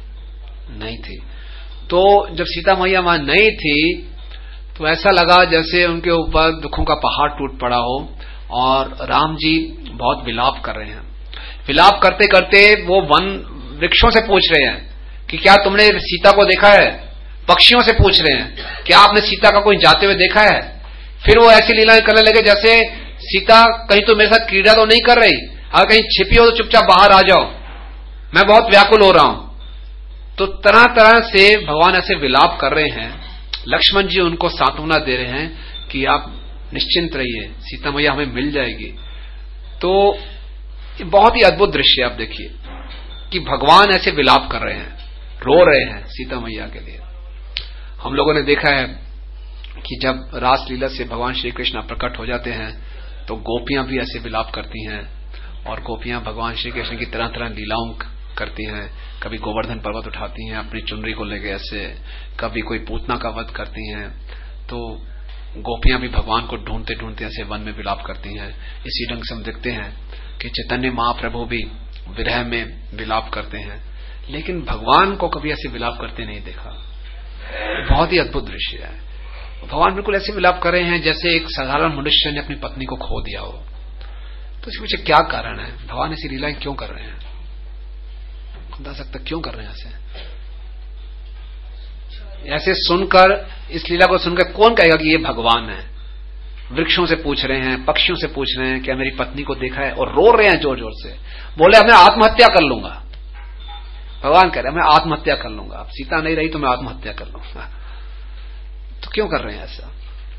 नहीं थी। तो जब सीता मैया वहां नहीं थी तो ऐसा लगा जैसे उनके ऊपर दुखों का पहाड़ टूट पड़ा हो और राम जी बहुत विलाप कर रहे हैं। विलाप करते करते वो वन वृक्षों से पूछ रहे हैं कि क्या तुमने सीता को देखा है? पक्षियों से पूछ रहे हैं क्या आपने सीता का कोई जाते हुए देखा है? फिर वो ऐसी लीलाएं करने लगे जैसे सीता कहीं तो मेरे साथ क्रीड़ा तो नहीं कर रही, अगर कहीं छिपी हो तो चुपचाप बाहर आ जाओ, मैं बहुत व्याकुल हो रहा हूं। तो तरह तरह से भगवान ऐसे विलाप कर रहे हैं। लक्ष्मण जी उनको सांत्वना दे रहे हैं कि आप निश्चिंत रहिए, सीता मैया हमें मिल जाएगी। तो ये बहुत ही अद्भुत दृश्य आप देखिए कि भगवान ऐसे विलाप कर रहे हैं, रो रहे हैं सीता मैया के लिए। हम लोगों ने देखा है कि जब रासलीला से भगवान श्री कृष्ण प्रकट हो जाते हैं तो गोपियां भी ऐसे विलाप करती हैं, और गोपियां भगवान श्री कृष्ण की तरह तरह लीलाओं करती हैं। कभी गोवर्धन पर्वत उठाती हैं अपनी चुनरी को लेकर ऐसे, कभी कोई पूतना का वध करती हैं। तो गोपियां भी भगवान को ढूंढते ढूंढते ऐसे वन में विलाप करती हैं। इसी ढंग से हम देखते हैं कि चैतन्य महाप्रभु भी विरह में विलाप करते हैं, लेकिन भगवान को कभी ऐसे विलाप करते नहीं देखा। बहुत ही अद्भुत दृश्य है। भगवान बिल्कुल ऐसे विलाप कर रहे हैं जैसे एक साधारण मनुष्य ने अपनी पत्नी को खो दिया हो। तो इसके पीछे क्या कारण है? भगवान ऐसी लीलाएं क्यों कर रहे हैं? बता सकता क्यों कर रहे हैं ऐसे सुनकर, इस लीला को सुनकर कौन कहेगा कि ये भगवान है? वृक्षों से पूछ रहे हैं, पक्षियों से पूछ रहे हैं, क्या मेरी पत्नी को देखा है? और रो रहे हैं जोर जोर से, बोले मैं आत्महत्या कर लूंगा। भगवान कह रहे हैं मैं आत्महत्या कर लूंगा, अब सीता नहीं रही तो मैं आत्महत्या कर लूंगा। तो क्यों कर रहे हैं ऐसा?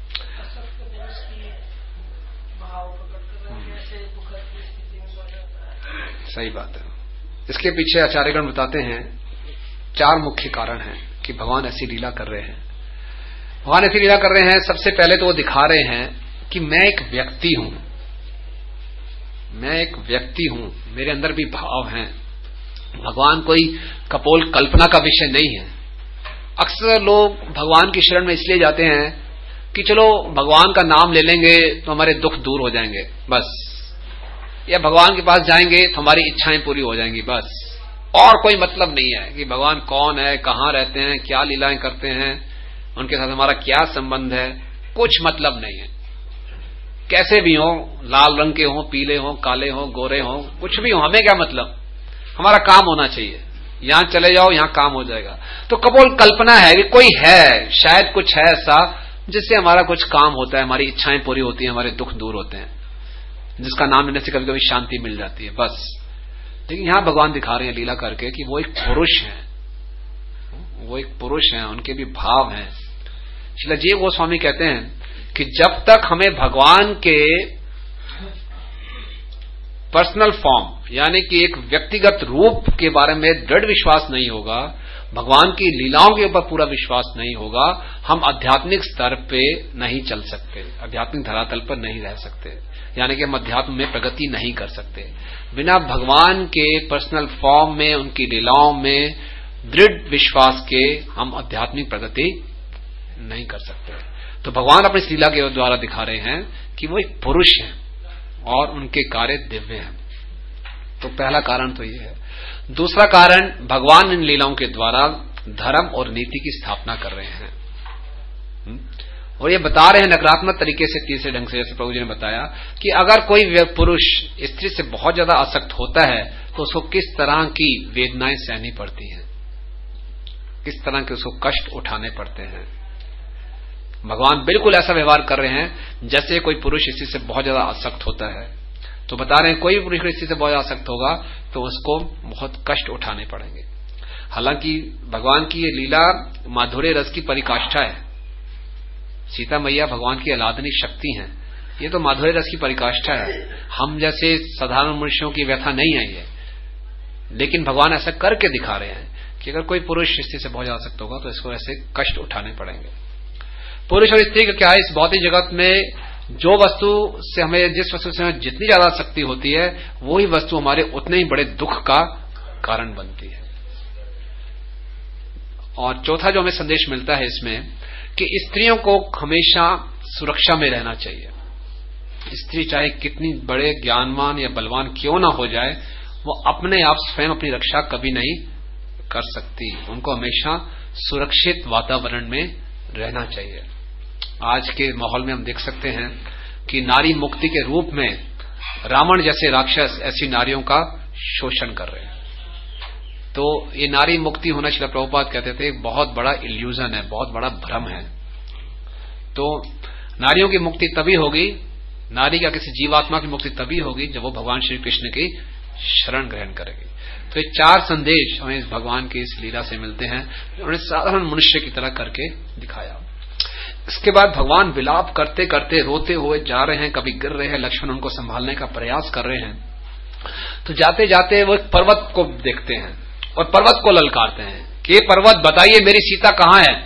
सही बात है। इसके पीछे आचार्यगण बताते हैं 4 मुख्य कारण हैं कि भगवान ऐसी लीला कर रहे हैं। भगवान ऐसी लीला कर रहे हैं, सबसे पहले तो वो दिखा रहे हैं कि मैं एक व्यक्ति हूं, मैं एक व्यक्ति हूं, मेरे अंदर भी भाव हैं। भगवान कोई कपोल कल्पना का विषय नहीं है। अक्सर लोग भगवान की शरण में इसलिए जाते हैं कि चलो भगवान का नाम ले लेंगे तो हमारे दुख दूर हो जाएंगे बस, या भगवान के पास जाएंगे तो हमारी इच्छाएं पूरी हो जाएंगी बस, और कोई मतलब नहीं है कि भगवान कौन है, कहां रहते हैं, क्या लीलाएं करते हैं, उनके साथ हमारा क्या संबंध है, कुछ मतलब नहीं है। कैसे भी हो, लाल रंग के हो, पीले हो, काले हो, गोरे हो, कुछ भी हो, हमें क्या मतलब, हमारा काम होना चाहिए, यहां चले जाओ यहां काम हो जाएगा। तो कपोल कल्पना है कि कोई है, शायद कुछ है ऐसा जिससे हमारा कुछ काम होता है, हमारी इच्छाएं पूरी होती हैं, हमारे दुख दूर होते हैं, जिसका नाम लेने से कभी कभी शांति मिल जाती है बस। लेकिन यहां भगवान दिखा रहे हैं लीला करके कि वो एक पुरुष है, वो एक पुरुष है, उनके भी भाव हैं। श्रील जीव गोस्वामी कहते हैं कि जब तक हमें भगवान के पर्सनल फॉर्म यानी कि एक व्यक्तिगत रूप के बारे में दृढ़ विश्वास नहीं होगा, भगवान की लीलाओं के ऊपर पूरा विश्वास नहीं होगा, हम आध्यात्मिक स्तर पे नहीं चल सकते, आध्यात्मिक धरातल पर नहीं रह सकते, यानी कि हम अध्यात्म में प्रगति नहीं कर सकते। बिना भगवान के पर्सनल फॉर्म में, उनकी लीलाओं में दृढ़ विश्वास के हम आध्यात्मिक प्रगति नहीं कर सकते। तो भगवान अपनी लीला के द्वारा दिखा रहे हैं कि वो एक पुरुष है और उनके कार्य दिव्य हैं। तो पहला कारण तो ये है। दूसरा कारण, भगवान इन लीलाओं के द्वारा धर्म और नीति की स्थापना कर रहे हैं, और ये बता रहे हैं नकारात्मक तरीके से, तीसरे ढंग से, जैसे प्रभु जी ने बताया कि अगर कोई पुरुष स्त्री से बहुत ज्यादा आसक्त होता है तो उसको किस तरह की वेदनाएं सहनी पड़ती हैं, किस तरह के उसको कष्ट उठाने पड़ते हैं। भगवान बिल्कुल ऐसा व्यवहार कर रहे हैं जैसे कोई पुरुष स्त्री से बहुत ज्यादा आसक्त होता है, तो बता रहे हैं कोई पुरुष स्त्री से बहुत आसक्त होगा तो उसको बहुत कष्ट उठाने पड़ेंगे। हालांकि भगवान की ये लीला माधुर्य रस की परिकाष्ठा है, सीता मैया भगवान की आह्लादनी शक्ति हैं, ये तो माधुर्य रस की परिकाष्ठा है, हम जैसे साधारण मनुष्यों की व्यथा नहीं है ये। लेकिन भगवान ऐसा करके दिखा रहे हैं कि अगर कोई पुरुष स्त्री से बहुत ज्यादा आसक्त होगा तो इसको ऐसे कष्ट उठाने पड़ेंगे। पुरुष और स्त्री का क्या है, इस भौतिक जगत में जो वस्तु से हमें, जिस वस्तु से हमें जितनी ज्यादा शक्ति होती है, वही वस्तु हमारे उतने ही बड़े दुख का कारण बनती है। और चौथा जो हमें संदेश मिलता है इसमें कि स्त्रियों को हमेशा सुरक्षा में रहना चाहिए। स्त्री चाहे कितनी बड़े ज्ञानवान या बलवान क्यों ना हो जाए, वो अपने आप स्वयं अपनी रक्षा कभी नहीं कर सकती, उनको हमेशा सुरक्षित वातावरण में रहना चाहिए। आज के माहौल में हम देख सकते हैं कि नारी मुक्ति के रूप में रावण जैसे राक्षस ऐसी नारियों का शोषण कर रहे हैं। तो ये नारी मुक्ति होना, श्रील प्रभुपाद कहते थे, एक बहुत बड़ा इल्यूजन है, बहुत बड़ा भ्रम है। तो नारियों की मुक्ति तभी होगी, नारी का किसी जीवात्मा की मुक्ति तभी होगी जब वो भगवान श्री कृष्ण की शरण ग्रहण करेगी। तो ये 4 संदेश हमें इस भगवान की इस लीला से मिलते हैं, उन्होंने साधारण मनुष्य की तरह करके दिखाया। इसके बाद भगवान विलाप करते करते रोते हुए जा रहे हैं, कभी गिर रहे हैं, लक्ष्मण उनको संभालने का प्रयास कर रहे हैं। तो जाते जाते वो एक पर्वत को देखते हैं और पर्वत को ललकारते हैं कि ये पर्वत बताइए मेरी सीता कहां है।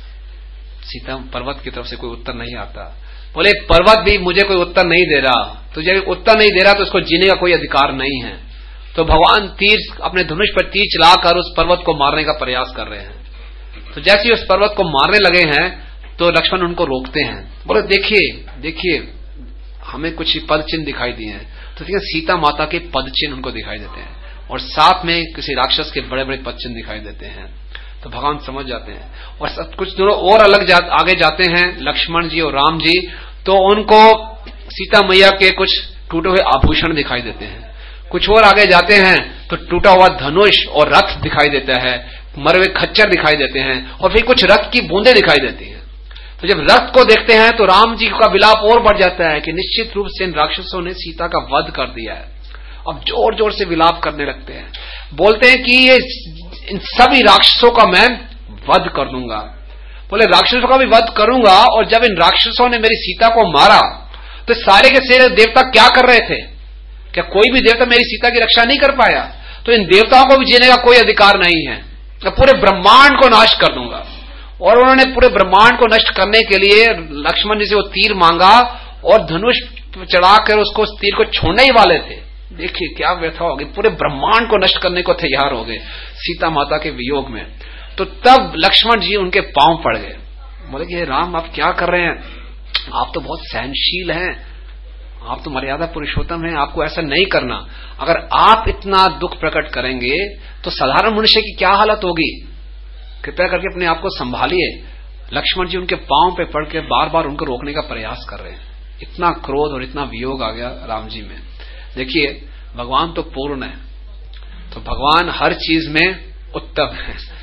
सीता पर्वत की तरफ से कोई उत्तर नहीं आता। बोले पर्वत भी मुझे कोई उत्तर नहीं दे रहा, तुझे उत्तर नहीं दे रहा तो उसको जीने का कोई अधिकार नहीं है। तो भगवान तीर अपने धनुष पर तीर चलाकर उस पर्वत को मारने का प्रयास कर रहे हैं। तो जैसे ही उस पर्वत को मारने लगे हैं तो लक्ष्मण उनको रोकते हैं। बोले देखिए देखिए हमें कुछ पद चिन्ह दिखाई दिए हैं। तो देखिए सीता माता के पद चिन्ह उनको दिखाई देते हैं और साथ में किसी राक्षस के बड़े बड़े पद चिन्ह दिखाई देते हैं। तो भगवान समझ जाते हैं और सब कुछ दोनों और आगे जाते हैं लक्ष्मण जी और राम जी। तो उनको सीता मैया के कुछ टूटे हुए आभूषण दिखाई देते हैं। कुछ और आगे जाते हैं तो टूटा हुआ धनुष और रथ दिखाई देता है, मरे हुए खच्चर दिखाई देते हैं और फिर कुछ रक्त की बूंदें दिखाई देती हैं। तो जब रक्त को देखते हैं तो राम जी का विलाप और बढ़ जाता है कि निश्चित रूप से इन राक्षसों ने सीता का वध कर दिया है। अब जोर जोर से विलाप करने लगते हैं, बोलते हैं कि ये इन सभी राक्षसों का मैं वध कर दूंगा। बोले राक्षसों का भी वध करूंगा, और जब इन राक्षसों ने मेरी सीता को मारा तो सारे के सारे देवता क्या कर रहे थे? क्या कोई भी देवता मेरी सीता की रक्षा नहीं कर पाया? तो इन देवताओं को भी जीने का कोई अधिकार नहीं है। मैं पूरे ब्रह्मांड को नाश कर दूंगा। और उन्होंने पूरे ब्रह्मांड को नष्ट करने के लिए लक्ष्मण जी से वो तीर मांगा और धनुष चढ़ाकर उसको उस तीर को छोड़ने ही वाले थे। देखिए क्या व्यथा होगी, पूरे ब्रह्मांड को नष्ट करने को तैयार हो गए सीता माता के वियोग में। तो तब लक्ष्मण जी उनके पांव पड़ गए। बोले कि राम आप क्या कर रहे हैं? आप तो बहुत सहनशील हैं, आप तो मर्यादा पुरुषोत्तम हैं, आपको ऐसा नहीं करना। अगर आप इतना दुख प्रकट करेंगे तो साधारण मनुष्य की क्या हालत होगी? कृपया करके अपने आप को संभालिए। लक्ष्मण जी उनके पांव पे पड़ के बार बार उनको रोकने का प्रयास कर रहे हैं। इतना क्रोध और इतना वियोग आ गया राम जी में। देखिए भगवान तो पूर्ण है, तो भगवान हर चीज में उत्तम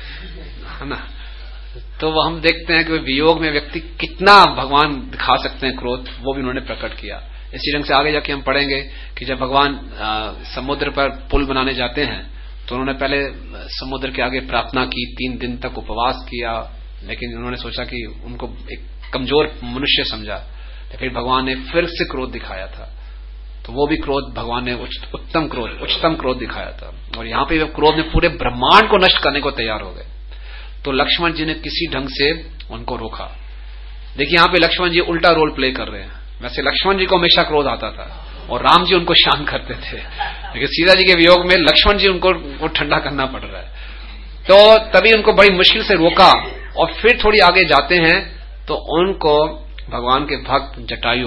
है ना। तो हम देखते हैं कि वियोग में व्यक्ति कितना भगवान दिखा सकते हैं क्रोध, वो भी उन्होंने प्रकट किया। इसी ढंग से आगे जाके हम पढ़ेंगे कि जब भगवान समुद्र पर पुल बनाने जाते हैं तो उन्होंने पहले समुद्र के आगे प्रार्थना की, 3 दिन तक उपवास किया, लेकिन उन्होंने सोचा कि उनको एक कमजोर मनुष्य समझा। फिर भगवान ने फिर से क्रोध दिखाया था, तो वो भी क्रोध भगवान ने उच्चतम क्रोध दिखाया था। और यहाँ पे क्रोध ने पूरे ब्रह्मांड को नष्ट करने को तैयार हो गए। तो लक्ष्मण जी ने किसी ढंग से उनको रोका। देखिए यहाँ पे लक्ष्मण जी उल्टा रोल प्ले कर रहे हैं। वैसे लक्ष्मण जी को हमेशा क्रोध आता था और राम जी उनको शांत करते थे, लेकिन सीता जी के वियोग में लक्ष्मण जी उनको ठंडा करना पड़ रहा है। तो तभी उनको बड़ी मुश्किल से रोका। और फिर थोड़ी आगे जाते हैं तो उनको भगवान के भक्त जटायु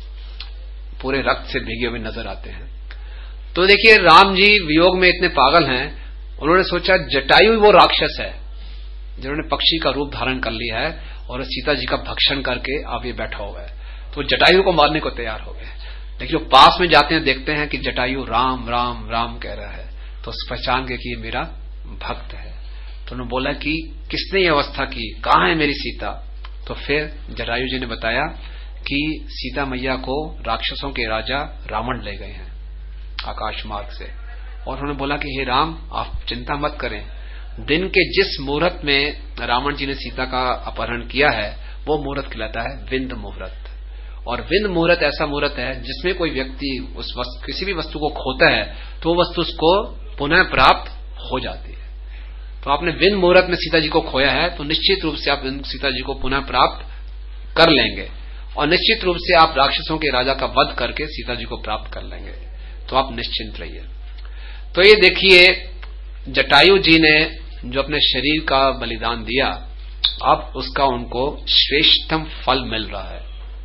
पूरे रक्त से भीगे हुए नजर आते हैं। तो देखिए राम जी वियोग में इतने पागल हैं, उन्होंने सोचा जटायु वो राक्षस है जिन्होंने पक्षी का रूप धारण कर लिया है और सीता जी का भक्षण करके अब ये बैठा हुआ है। तो जटायु को मारने को तैयार हो गए। लेकिन वो पास में जाते हैं, देखते हैं कि जटायु राम राम राम कह रहा है, तो पहचान गए कि ये मेरा भक्त है। तो उन्होंने बोला कि किसने ये अवस्था की, कहां है मेरी सीता? तो फिर जटायु जी ने बताया कि सीता मैया को राक्षसों के राजा रावण ले गए हैं आकाश मार्ग से। और उन्होंने बोला कि हे राम आप चिंता मत करें, दिन के जिस मुहूर्त में रावण जी ने सीता का अपहरण किया है वो मुहूर्त कहलाता है विंद मुहूर्त। और विंद मुहूर्त ऐसा मुहूर्त है जिसमें कोई व्यक्ति किसी भी वस्तु को खोता है तो वो वस्तु उसको पुनः प्राप्त हो जाती है। तो आपने विंद मुहूर्त में सीता जी को खोया है तो निश्चित रूप से आप सीता जी को पुनः प्राप्त कर लेंगे और निश्चित रूप से आप राक्षसों के राजा का वध करके सीता जी को प्राप्त कर लेंगे। तो आप निश्चिंत रहिए। तो ये देखिए जटायु जी ने जो अपने शरीर का बलिदान दिया, अब उसका उनको श्रेष्ठतम फल मिल रहा है।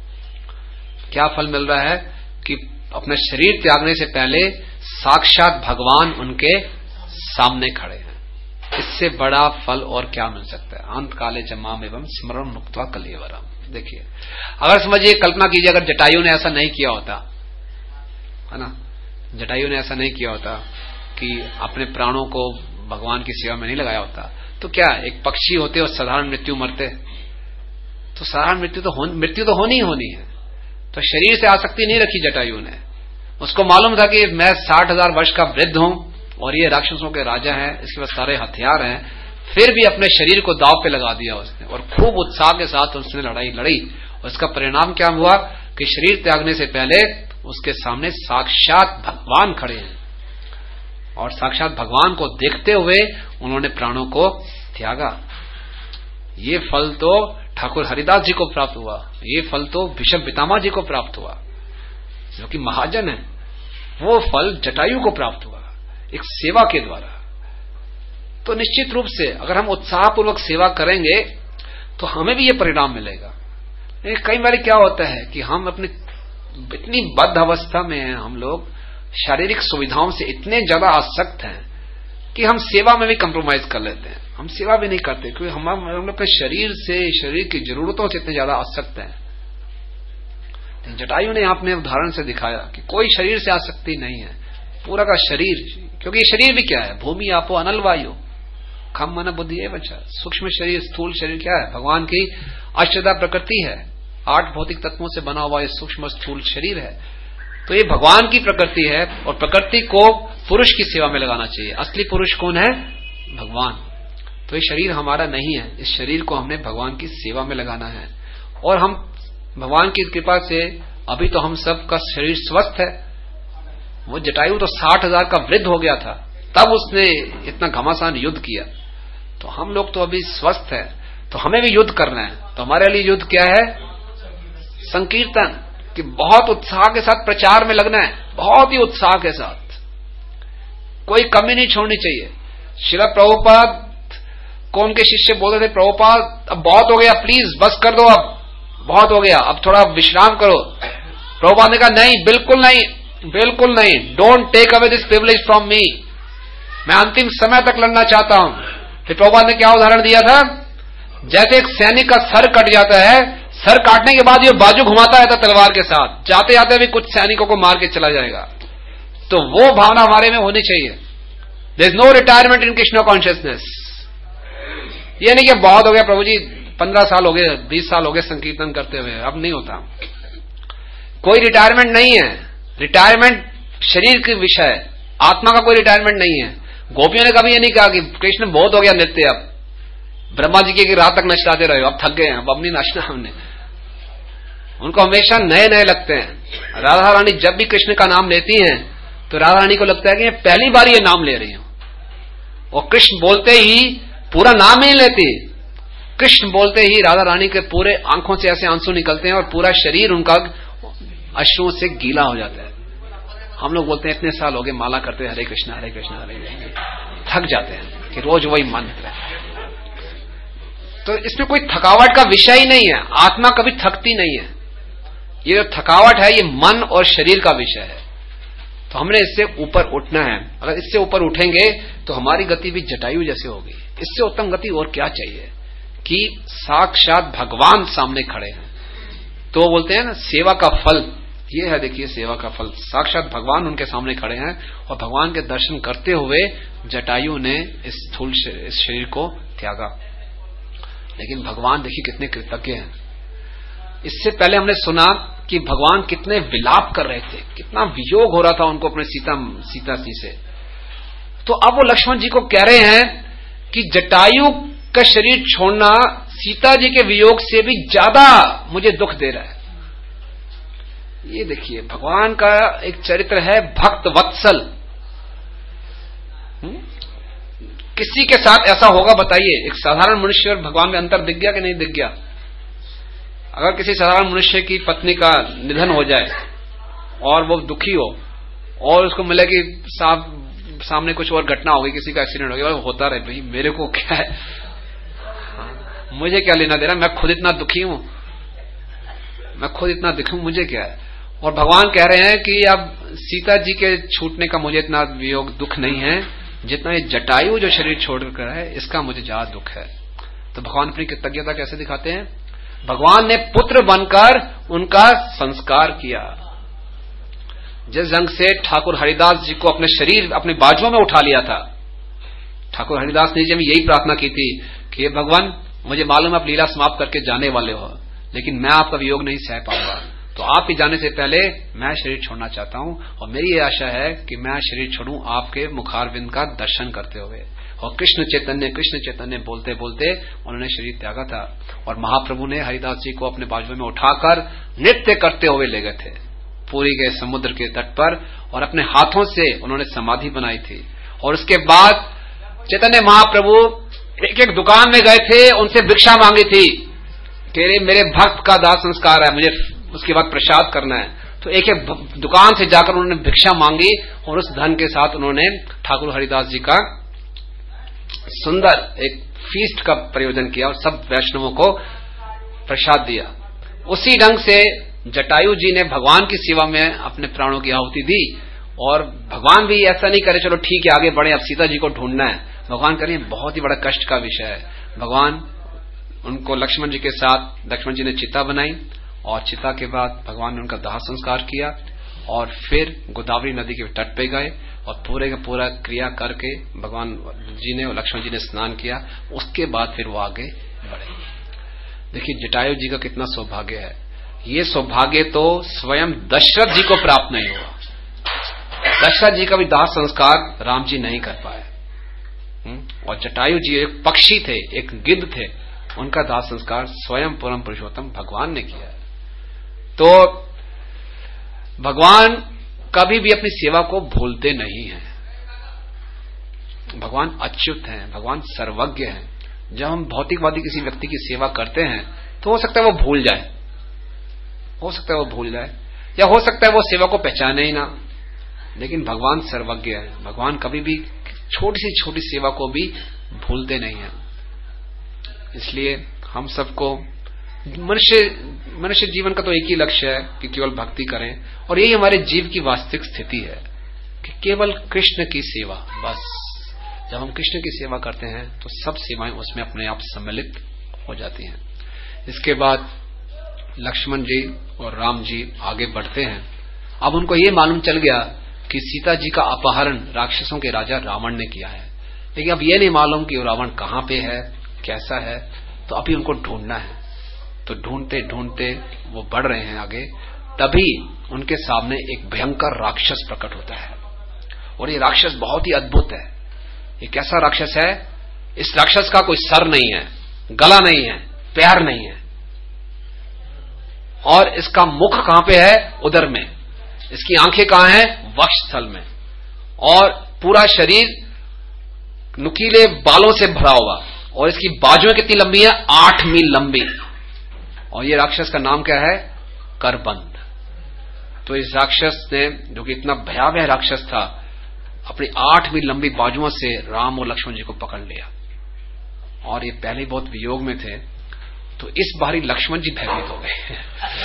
क्या फल मिल रहा है कि अपना शरीर त्यागने से पहले साक्षात भगवान उनके सामने खड़े हैं। इससे बड़ा फल और क्या मिल सकता है? अंत काले जमाम एवं स्मरण मुक्त्वा कलेवरम। देखिए अगर समझिए, कल्पना कीजिए अगर जटायु ने ऐसा नहीं किया होता, है ना, जटायु ने ऐसा नहीं किया होता कि अपने प्राणों को भगवान की सेवा में नहीं लगाया होता, तो क्या एक पक्षी होते और साधारण मृत्यु मरते? तो साधारण मृत्यु तो होनी ही होनी है। तो शरीर से आसक्ति नहीं रखी जटायु ने। उसको मालूम था कि मैं 60,000 वर्ष का वृद्ध हूं और ये राक्षसों के राजा हैं, इसके पास सारे हथियार हैं, फिर भी अपने शरीर को दांव पे लगा दिया उसने और खूब उत्साह के साथ उसने लड़ाई लड़ी। उसका परिणाम क्या हुआ कि शरीर त्यागने से पहले उसके सामने साक्षात भगवान खड़े हैं और साक्षात भगवान को देखते हुए उन्होंने प्राणों को त्यागा। ये फल तो ठाकुर हरिदास जी को प्राप्त हुआ, ये फल तो भीष्म पितामह जी को प्राप्त हुआ जो कि महाजन है। वो फल जटायु को प्राप्त हुआ एक सेवा के द्वारा। तो निश्चित रूप से अगर हम उत्साहपूर्वक सेवा करेंगे तो हमें भी ये परिणाम मिलेगा। कई बार क्या होता है कि हम अपनी इतनी बद्ध अवस्था में हैं, हम लोग शारीरिक सुविधाओं से इतने ज्यादा आसक्त हैं कि हम सेवा में भी कंप्रोमाइज कर लेते हैं। हम सेवा भी नहीं करते क्योंकि हम अपने शरीर से, शरीर की जरूरतों से इतने ज्यादा आसक्त हैं। जटायु ने आपने उदाहरण से दिखाया कि कोई शरीर से आसक्ति नहीं है, पूरा का शरीर, क्योंकि ये शरीर भी क्या है, भूमि आपो अनल वायु खम मन बुद्धि है बच्चा। सूक्ष्म शरीर स्थूल शरीर क्या है, भगवान की अष्टधा प्रकृति है, 8 भौतिक तत्वों से बना हुआ ये सूक्ष्म स्थूल शरीर है। तो ये भगवान की प्रकृति है और प्रकृति को पुरुष की सेवा में लगाना चाहिए। असली पुरुष कौन है, भगवान। तो ये शरीर हमारा नहीं है, इस शरीर को हमने भगवान की सेवा में लगाना है। और हम भगवान की कृपा से अभी तो हम सब का शरीर स्वस्थ है। वो जटायु तो 60,000 का वृद्ध हो गया था, तब उसने इतना घमासान युद्ध किया। तो हम लोग तो अभी स्वस्थ है, तो हमें भी युद्ध करना है। तो हमारे लिए युद्ध क्या है, संकीर्तन, कि बहुत उत्साह के साथ प्रचार में लगना है, बहुत ही उत्साह के साथ, कोई कमी नहीं छोड़नी चाहिए। श्रील प्रभुपाद को उनके शिष्य बोलते थे, प्रभुपाद अब बहुत हो गया, प्लीज बस कर दो, अब बहुत हो गया, अब थोड़ा विश्राम करो। प्रभुपाद ने कहा नहीं, बिल्कुल नहीं, बिल्कुल नहीं, don't take away this privilege from me, मैं अंतिम समय तक लड़ना चाहता हूं। फिर प्रभुपाद ने क्या उदाहरण दिया था, जैसे एक सैनिक का सर कट जाता है, सर काटने के बाद ये बाजू घुमाता रहता तलवार के साथ, जाते जाते भी कुछ सैनिकों को मार के चला जाएगा। तो वो भावना हमारे में होनी चाहिए। There is no retirement in Krishna consciousness. ये नहीं कि बहुत हो गया प्रभु जी, 15 साल हो गए, 20 साल हो गए संकीर्तन करते हुए, अब नहीं होता। कोई रिटायरमेंट नहीं है। रिटायरमेंट शरीर के विषय है, आत्मा का कोई रिटायरमेंट नहीं है। गोपियों ने कभी ये नहीं कहा कि कृष्ण बहुत हो गया नृत्य, अब ब्रह्मा जी की रात तक नचलाते रहे, अब थक गए हैं, अब नहीं नाचना हमने। उनको हमेशा नए नए लगते हैं। राधा रानी जब भी कृष्ण का नाम लेती हैं तो राधा रानी को लगता है कि पहली बार ये नाम ले रही हूं। और कृष्ण बोलते ही पूरा नाम ही नहीं लेती, कृष्ण बोलते ही राधा रानी के पूरे आंखों से ऐसे आंसू निकलते हैं और पूरा शरीर उनका अश्रुओं से गीला हो जाता है। हम लोग बोलते हैं इतने साल हो गए माला करते हरे कृष्ण हरे कृष्ण हरे कृष्ण, थक जाते हैं कि रोज वही मंत्र है। तो इसमें कोई थकावट का विषय ही नहीं है, आत्मा कभी थकती नहीं है। ये जो थकावट है ये मन और शरीर का विषय है। तो हमने इससे ऊपर उठना है। अगर इससे ऊपर उठेंगे तो हमारी गति भी जटायु जैसे होगी। इससे उत्तम गति और क्या चाहिए कि साक्षात भगवान सामने खड़े हैं। तो बोलते हैं ना सेवा का फल ये है, देखिए सेवा का फल, साक्षात भगवान उनके सामने खड़े हैं और भगवान के दर्शन करते हुए जटायु ने इस स्थूल शरीर को त्यागा। लेकिन भगवान देखिए कितने कृतज्ञ हैं। इससे पहले हमने सुना कि भगवान कितने विलाप कर रहे थे, कितना वियोग हो रहा था उनको अपने सीता जी से। तो अब वो लक्ष्मण जी को कह रहे हैं कि जटायु का शरीर छोड़ना सीता जी के वियोग से भी ज्यादा मुझे दुख दे रहा है। ये देखिए भगवान का एक चरित्र है भक्त वत्सल। किसी के साथ ऐसा होगा बताइए, एक साधारण मनुष्य और भगवान में अंतर दिख गया कि नहीं दिख गया? अगर किसी साधारण मनुष्य की पत्नी का निधन हो जाए और वो दुखी हो और उसको मिले कि सामने कुछ और घटना हो गई, किसी का एक्सीडेंट हो गया, होता रहे, भाई मेरे को क्या है, मुझे क्या लेना देना, मैं खुद इतना दुखी हूं, मैं खुद इतना दुखी हूं, मुझे क्या है। और भगवान कह रहे हैं कि अब सीता जी के छूटने का मुझे इतना वियोग दुख नहीं है जितना ये जटायु जो शरीर छोड़कर है इसका मुझे ज्यादा दुख है। तो भगवान अपनी कृतज्ञता कैसे दिखाते हैं? भगवान ने पुत्र बनकर उनका संस्कार किया। जिस ढंग से ठाकुर हरिदास जी को अपने शरीर अपने बाजुओं में उठा लिया था, ठाकुर हरिदास ने जी यही प्रार्थना की थी कि भगवान मुझे मालूम आप लीला समाप्त करके जाने वाले हो, लेकिन मैं आपका वियोग नहीं सह पाऊंगा, तो आप ही जाने से पहले मैं शरीर छोड़ना चाहता हूं और मेरी ये आशा है कि मैं शरीर छोड़ूं आपके मुखारविंद का दर्शन करते हुए और कृष्ण चैतन्य बोलते बोलते उन्होंने शरीर त्यागा था। और महाप्रभु ने हरिदास जी को अपने बाजू में उठाकर नृत्य करते हुए ले गए थे पूरी के समुद्र के तट पर, और अपने हाथों से उन्होंने समाधि बनाई थी। और उसके बाद चैतन्य महाप्रभु एक एक दुकान में गए थे, उनसे भिक्षा मांगी थी कि मेरे भक्त का दाह संस्कार है, मुझे उसके बाद प्रसाद करना है। तो एक एक दुकान से जाकर उन्होंने भिक्षा मांगी और उस धन के साथ उन्होंने ठाकुर हरिदास जी का सुंदर एक फीस्ट का प्रयोजन किया और सब वैष्णवों को प्रसाद दिया। उसी ढंग से जटायु जी ने भगवान की सेवा में अपने प्राणों की आहुति दी। और भगवान भी ऐसा नहीं करे चलो ठीक है आगे बढ़े, अब सीता जी को ढूंढना है। भगवान करें बहुत ही बड़ा कष्ट का विषय है। भगवान उनको लक्ष्मण जी के साथ, लक्ष्मण जी ने चिता बनाई और चिता के बाद भगवान ने उनका दाह संस्कार किया और फिर गोदावरी नदी के तट पे गए और पूरे का पूरा क्रिया करके भगवान जी ने और लक्ष्मण जी ने स्नान किया। उसके बाद फिर वो आगे बढ़े। देखिए जटायु जी का कितना सौभाग्य है। ये सौभाग्य तो स्वयं दशरथ जी को प्राप्त नहीं हुआ। दशरथ जी का भी दाह संस्कार राम जी नहीं कर पाए। और जटायु जी एक पक्षी थे, एक गिद्ध थे, उनका दाह संस्कार स्वयं परम पुरुषोत्तम भगवान ने किया। तो भगवान कभी भी अपनी सेवा को भूलते नहीं हैं। भगवान अच्युत हैं, भगवान सर्वज्ञ हैं। जब हम भौतिकवादी किसी व्यक्ति की सेवा करते हैं तो हो सकता है वो भूल जाए, या हो सकता है वो सेवा को पहचाने ही ना। लेकिन भगवान सर्वज्ञ है। भगवान कभी भी छोटी से छोटी सेवा को भी भूलते नहीं हैं। इसलिए हम सबको मनुष्य जीवन का तो एक ही लक्ष्य है कि केवल भक्ति करें, और यही हमारे जीव की वास्तविक स्थिति है कि केवल कृष्ण की सेवा। बस जब हम कृष्ण की सेवा करते हैं तो सब सेवाएं उसमें अपने आप सम्मिलित हो जाती हैं। इसके बाद लक्ष्मण जी और राम जी आगे बढ़ते हैं। अब उनको ये मालूम चल गया कि सीता जी का अपहरण राक्षसों के राजा रावण ने किया है, लेकिन अब ये नहीं मालूम कि वो रावण कहां पे है, कैसा है। तो अभी उनको ढूंढना है। तो ढूंढते ढूंढते वो बढ़ रहे हैं आगे। तभी उनके सामने एक भयंकर राक्षस प्रकट होता है। और ये राक्षस बहुत ही अद्भुत है। ये कैसा राक्षस है? इस राक्षस का कोई सर नहीं है, गला नहीं है, पैर नहीं है, और इसका मुख कहां पे है? उदर में। इसकी आंखें कहां है? वक्षस्थल में। और पूरा शरीर नुकीले बालों से भरा हुआ, और इसकी बाजुएं कितनी लंबी है? 8 मील लंबी। और ये राक्षस का नाम क्या है? करबंद। तो इस राक्षस ने, जो कि इतना भयावह राक्षस था, अपनी 8 मील लंबी बाजुओं से राम और लक्ष्मण जी को पकड़ लिया। और ये पहले ही बहुत वियोग में थे, तो इस बारी लक्ष्मण जी भयभीत हो गए।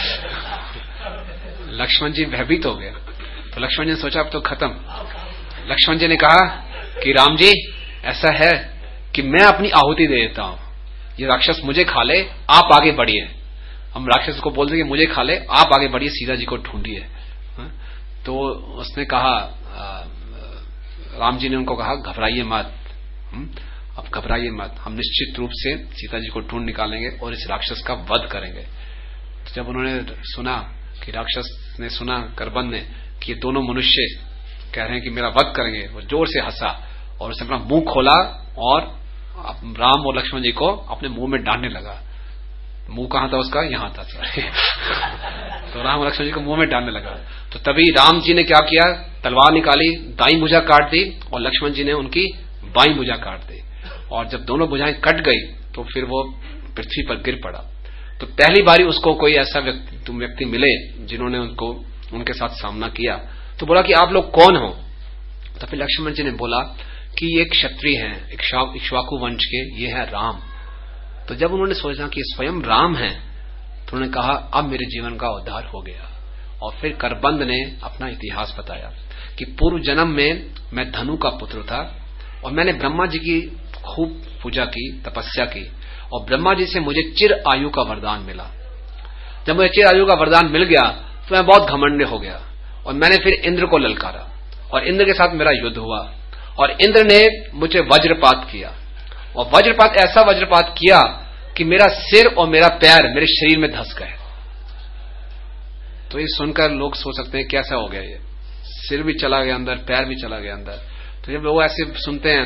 लक्ष्मण जी भयभीत हो गए। तो लक्ष्मण जी ने सोचा अब तो खत्म। लक्ष्मण जी ने कहा कि राम जी ऐसा है कि मैं अपनी आहुति दे देता हूं, ये राक्षस मुझे खा ले, आप आगे बढ़िए। हम राक्षस को बोल देंगे मुझे खा ले, आप आगे बढ़िए, सीता जी को ढूंढिए। तो उसने कहा, राम जी ने उनको कहा घबराइए मत, अब घबराइए मत, हम निश्चित रूप से सीता जी को ढूंढ निकालेंगे और इस राक्षस का वध करेंगे। तो जब उन्होंने सुना कि राक्षस ने सुना, करबंद ने, कि ये दोनों मनुष्य कह रहे हैं कि मेरा वध करेंगे, वो जोर से हंसा और उसने अपना मुंह खोला और राम और लक्ष्मण जी को अपने मुंह में डालने लगा। मुंह कहां था उसका? यहां था। तो राम और लक्ष्मण जी को मुंह में डालने लगा। तो तभी राम जी ने क्या किया? तलवार निकाली, दाईं भुजा काट दी, और लक्ष्मण जी ने उनकी बाईं भुजा काट दी। और जब दोनों भुजाएं कट गई तो फिर वो पृथ्वी पर गिर पड़ा। तो पहली बारी उसको कोई ऐसा व्यक्ति मिले जिन्होंने उनके साथ सामना किया। तो बोला कि आप लोग कौन हो? तो फिर लक्ष्मण जी ने बोला कि ये क्षत्रिय हैं, इक्ष्वाकु वंश के, ये है राम। तो जब उन्होंने सोचा कि स्वयं राम हैं, तो उन्होंने कहा अब मेरे जीवन का उद्धार हो गया। और फिर करबंद ने अपना इतिहास बताया कि पूर्व जन्म में मैं धनु का पुत्र था और मैंने ब्रह्मा जी की खूब पूजा की, तपस्या की, और ब्रह्मा जी से मुझे चिर आयु का वरदान मिला। जब मुझे चिर आयु का वरदान मिल गया तो मैं बहुत घमंड हो गया और मैंने फिर इंद्र को ललकारा और इंद्र के साथ मेरा युद्ध हुआ और इंद्र ने मुझे वज्रपात किया, और वज्रपात ऐसा वज्रपात किया कि मेरा सिर और मेरा पैर मेरे शरीर में धंस गए। तो ये सुनकर लोग सोच सकते हैं कैसा हो गया, ये सिर भी चला गया अंदर, पैर भी चला गया अंदर। तो जब लोग ऐसे सुनते हैं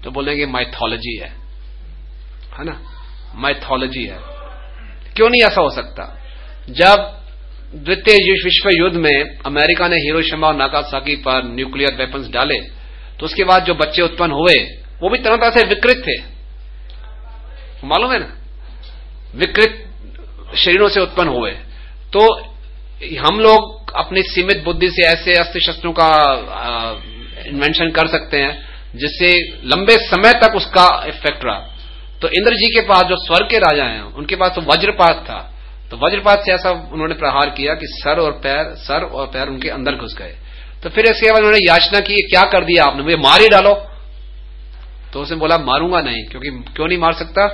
तो बोलेंगे माइथोलॉजी है ना, माइथोलॉजी है। क्यों नहीं ऐसा हो सकता? जब द्वितीय विश्व युद्ध में अमेरिका ने हिरोशिमा और नागासाकी पर न्यूक्लियर वेपन्स डाले, तो उसके बाद जो बच्चे उत्पन्न हुए वो भी तरह तरह से विकृत थे, मालूम है ना, विकृत शरीरों से उत्पन्न हुए। तो हम लोग अपनी सीमित बुद्धि से ऐसे अस्त्र शस्त्रों का इन्वेंशन कर सकते हैं जिससे लंबे समय तक उसका इफेक्ट रहा। तो इंद्र जी के पास जो स्वर्ग के राजा हैं उनके पास तो वज्रपात था, तो वज्रपात से ऐसा उन्होंने प्रहार किया कि सर और पैर उनके अंदर घुस गए। तो फिर इसके बाद उन्होंने याचना की, क्या कर दिया आपने, मुझे मार ही डालो। तो उसने बोला मारूंगा नहीं। क्यों नहीं मार सकता?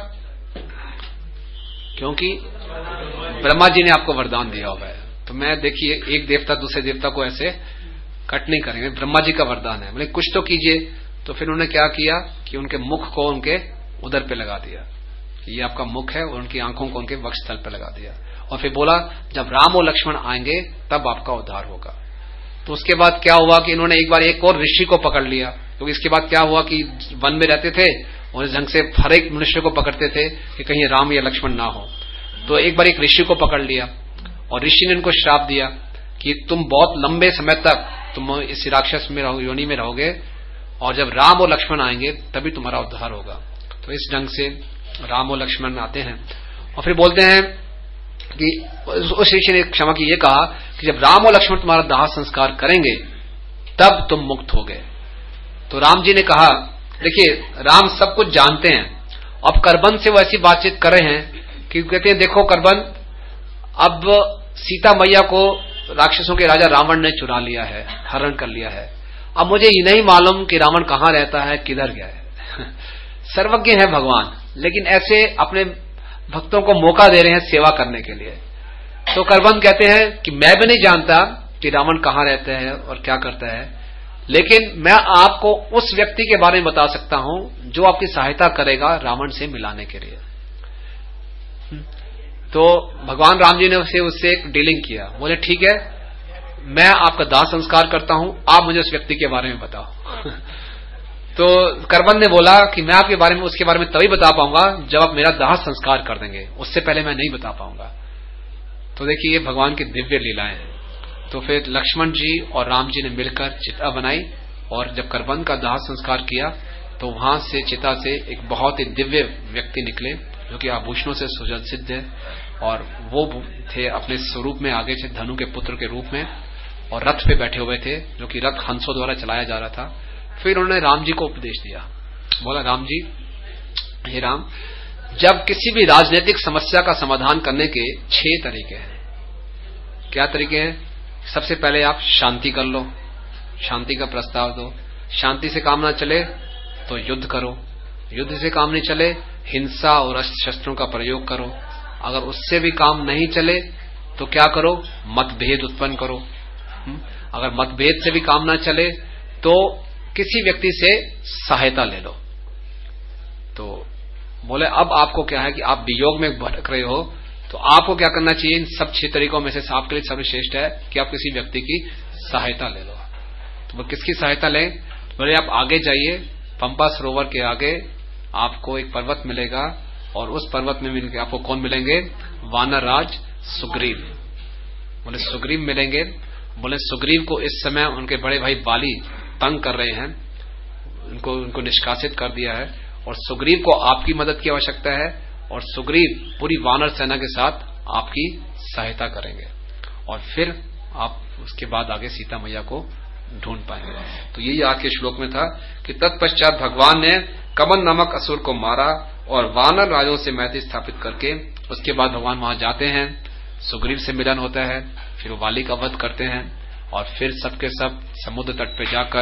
क्योंकि ब्रह्मा जी ने आपको वरदान दिया हुआ है। तो मैं देखिए, एक देवता दूसरे देवता को ऐसे कट नहीं करेंगे, ब्रह्मा जी का वरदान है, बोले कुछ तो कीजिए। तो फिर उन्होंने क्या किया कि उनके मुख को उनके उदर पे लगा दिया, ये आपका मुख है, और उनकी आंखों को उनके वक्षस्थल पे लगा दिया। और फिर बोला जब राम और लक्ष्मण आएंगे तब आपका उद्धार होगा। तो उसके बाद क्या हुआ कि इन्होंने एक बार एक और ऋषि को पकड़ लिया, क्योंकि इसके बाद क्या हुआ कि वन में रहते थे और इस ढंग से हर एक मनुष्य को पकड़ते थे कि कहीं राम या लक्ष्मण ना हो। तो एक बार एक ऋषि को पकड़ लिया और ऋषि ने इनको श्राप दिया कि तुम बहुत लंबे समय तक तुम इस राक्षस में योनि में रहोगे, और जब राम और लक्ष्मण आएंगे तभी तुम्हारा उद्धार होगा। तो इस ढंग से राम और लक्ष्मण आते हैं और फिर बोलते हैं कि उस ऋषि ने क्षमा की ये कहा कि जब राम और लक्ष्मण तुम्हारा दाह संस्कार करेंगे तब तुम मुक्त होगे। तो राम जी ने कहा, देखिए राम सब कुछ जानते हैं। अब करबन से वो ऐसी बातचीत कर रहे हैं कि कहते हैं देखो करबन, अब सीता मैया को राक्षसों के राजा रावण ने चुरा लिया है, हरण कर लिया है। अब मुझे ये नहीं मालूम कि रावण कहां रहता है, किधर गया है। सर्वज्ञ है भगवान, लेकिन ऐसे अपने भक्तों को मौका दे रहे हैं सेवा करने के लिए। तो करबन कहते हैं कि मैं भी नहीं जानता कि रावण कहां रहता है और क्या करता है, लेकिन मैं आपको उस व्यक्ति के बारे में बता सकता हूं जो आपकी सहायता करेगा रावण से मिलाने के लिए। तो भगवान राम जी ने उससे एक डीलिंग किया, बोले ठीक है मैं आपका दाह संस्कार करता हूं, आप मुझे उस व्यक्ति के बारे में बताओ। तो करबन ने बोला कि मैं आपके बारे में उसके बारे में तभी बता पाऊंगा जब आप मेरा दाह संस्कार कर देंगे, उससे पहले मैं नहीं बता पाऊंगा। तो देखिए ये भगवान की दिव्य लीलाएं हैं। तो फिर लक्ष्मण जी और राम जी ने मिलकर चिता बनाई, और जब करबन का दाह संस्कार किया तो वहां से चिता से एक बहुत ही दिव्य व्यक्ति निकले जो कि आभूषणों से सुसज्जित है, और वो थे अपने स्वरूप में आगे से धनु के पुत्र के रूप में, और रथ पे बैठे हुए थे, जो कि रथ हंसों द्वारा चलाया जा रहा था। फिर उन्होंने राम जी को उपदेश दिया, बोला राम जी, हे राम, जब किसी भी राजनीतिक समस्या का समाधान करने के 6 तरीके हैं। क्या तरीके हैं? सबसे पहले आप शांति कर लो, शांति का प्रस्ताव दो। शांति से काम ना चले तो युद्ध करो, युद्ध से काम नहीं चले हिंसा और अस्त्र शस्त्रों का प्रयोग करो, अगर उससे भी काम नहीं चले तो क्या करो, मतभेद उत्पन्न करो। अगर मतभेद से भी काम ना चले तो किसी व्यक्ति से सहायता ले लो। तो बोले अब आपको क्या है कि आप वियोग में भटक रहे हो, तो आपको क्या करना चाहिए, इन सब 6 तरीकों में से आपके लिए सर्वश्रेष्ठ है कि आप किसी व्यक्ति की सहायता ले लो। तो वो किसकी सहायता लें? बोले आप आगे जाइए, पंपा सरोवर के आगे आपको एक पर्वत मिलेगा, और उस पर्वत में मिलकर आपको कौन मिलेंगे? वानर राज सुग्रीव। बोले सुग्रीव मिलेंगे। बोले सुग्रीव को इस समय उनके बड़े भाई बाली तंग कर रहे हैं, उनको निष्कासित कर दिया है, और सुग्रीव को आपकी मदद की आवश्यकता है, और सुग्रीव पूरी वानर सेना के साथ आपकी सहायता करेंगे, और फिर आप उसके बाद आगे सीता मैया को ढूंढ पाएंगे। तो यही आज के श्लोक में था कि तत्पश्चात भगवान ने कमन नामक असुर को मारा और वानर राजों से मैत्री स्थापित करके उसके बाद भगवान वहां जाते हैं, सुग्रीव से मिलन होता है, फिर वो वाली का वध करते हैं, और फिर सबके सब समुद्र तट पे जाकर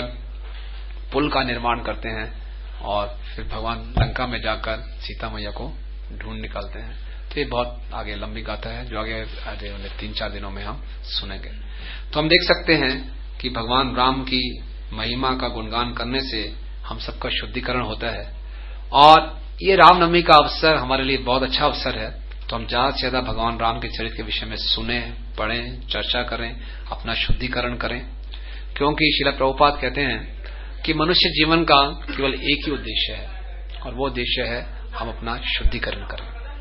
पुल का निर्माण करते हैं, और फिर भगवान लंका में जाकर सीता मैया को ढूंढ निकालते हैं। तो ये बहुत आगे लंबी गाथा है जो आगे 3-4 दिनों में हम सुनेंगे। तो हम देख सकते हैं कि भगवान राम की महिमा का गुणगान करने से हम सबका शुद्धिकरण होता है, और ये रामनवमी का अवसर हमारे लिए बहुत अच्छा अवसर है। तो हम ज्यादा से ज्यादा भगवान राम के चरित्र के विषय में सुने, पढ़ें, चर्चा करें, अपना शुद्धिकरण करें, क्योंकि श्रील प्रभुपाद कहते हैं कि मनुष्य जीवन का केवल एक ही उद्देश्य है और वो उद्देश्य है हम अपना शुद्धिकरण करें।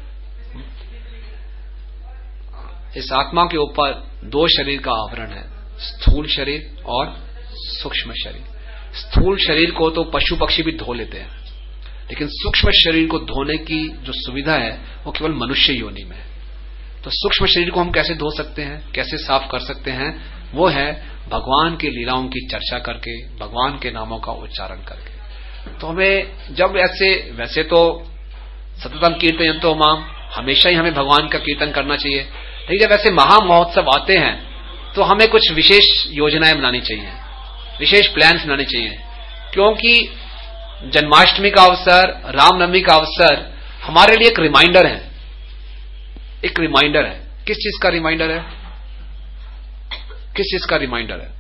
इस आत्मा के ऊपर दो शरीर का आवरण है, स्थूल शरीर और सूक्ष्म शरीर। स्थूल शरीर को तो पशु पक्षी भी धो लेते हैं, लेकिन सूक्ष्म शरीर को धोने की जो सुविधा है वो केवल मनुष्य योनि में है। तो सूक्ष्म शरीर को हम कैसे धो सकते हैं, कैसे साफ कर सकते हैं? वो है भगवान की लीलाओं की चर्चा करके, भगवान के नामों का उच्चारण करके। तो हमें जब वैसे तो सततम कीर्तन तो माम, हमेशा ही हमें भगवान का कीर्तन करना चाहिए, लेकिन जब ऐसे महा महोत्सव आते हैं तो हमें कुछ विशेष योजनाएं बनानी चाहिए, विशेष प्लान्स बनाने चाहिए। क्योंकि जन्माष्टमी का अवसर, रामनवमी का अवसर हमारे लिए एक रिमाइंडर है। एक रिमाइंडर है। किस चीज का रिमाइंडर है? किस चीज का रिमाइंडर है?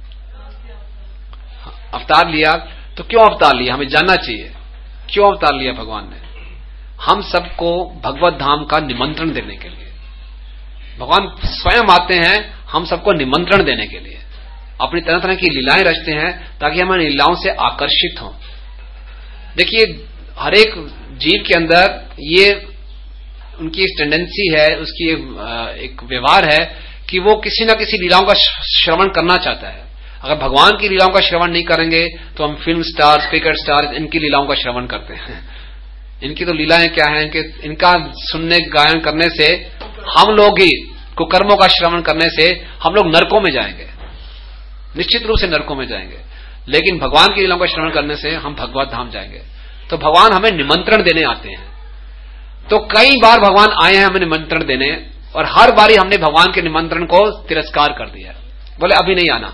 अवतार लिया, तो क्यों अवतार लिया हमें जानना चाहिए। क्यों अवतार लिया भगवान ने? हम सबको भगवत धाम का निमंत्रण देने के लिए। भगवान स्वयं आते हैं हम सबको निमंत्रण देने के लिए, अपनी तरह तरह की लीलाएं रचते हैं ताकि हम लीलाओं से आकर्षित हों। देखिए, हर एक जीव के अंदर ये उनकी एक टेंडेंसी है, उसकी एक व्यवहार है कि वो किसी न किसी लीलाओं का श्रवण करना चाहता है। अगर भगवान की लीलाओं का श्रवण नहीं करेंगे तो हम फिल्म स्टार्स, क्रिकेट स्टार्स, इनकी लीलाओं का श्रवण करते हैं। इनकी तो लीलाएं क्या है, इनका सुनने गायन करने से हम लोग ही, कुकर्मों का श्रवण करने से हम लोग नरकों में जाएंगे, निश्चित रूप से नरकों में जाएंगे। लेकिन भगवान की लीलाओं का श्रवण करने से हम भगवत धाम जाएंगे। तो भगवान हमें निमंत्रण देने आते हैं। तो कई बार भगवान आए हैं हमें निमंत्रण देने, और हर बारी हमने भगवान के निमंत्रण को तिरस्कार कर दिया, बोले अभी नहीं आना।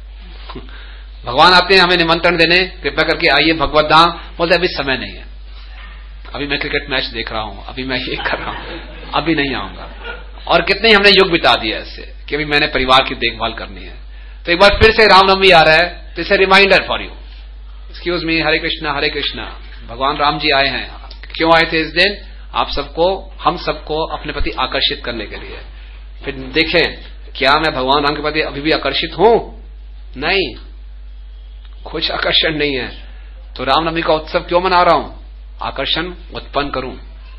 भगवान आते हैं हमें निमंत्रण देने, कृपया करके आइए भगवत धाम, बोलते अभी समय नहीं है, अभी मैं क्रिकेट मैच देख रहा हूं, अभी मैं ये कर रहा हूं, अभी नहीं आऊंगा। और कितने ही हमने युग बिता दिया ऐसे कि अभी मैंने परिवार की देखभाल करनी है। तो एक बार फिर से रामनवमी आ रहा है, तो इसे reminder for you, excuse me, Hare Krishna Hare Krishna. भगवान राम जी आए हैं, क्यों आए थे इस दिन? आप सबको, हम सबको अपने प्रति आकर्षित करने के लिए। फिर देखें, क्या मैं भगवान राम के प्रति अभी भी आकर्षित हूं? नहीं, कुछ आकर्षण नहीं है। तो रामनवमी का उत्सव क्यों मना रहा हूं? आकर्षण उत्पन्न करूं,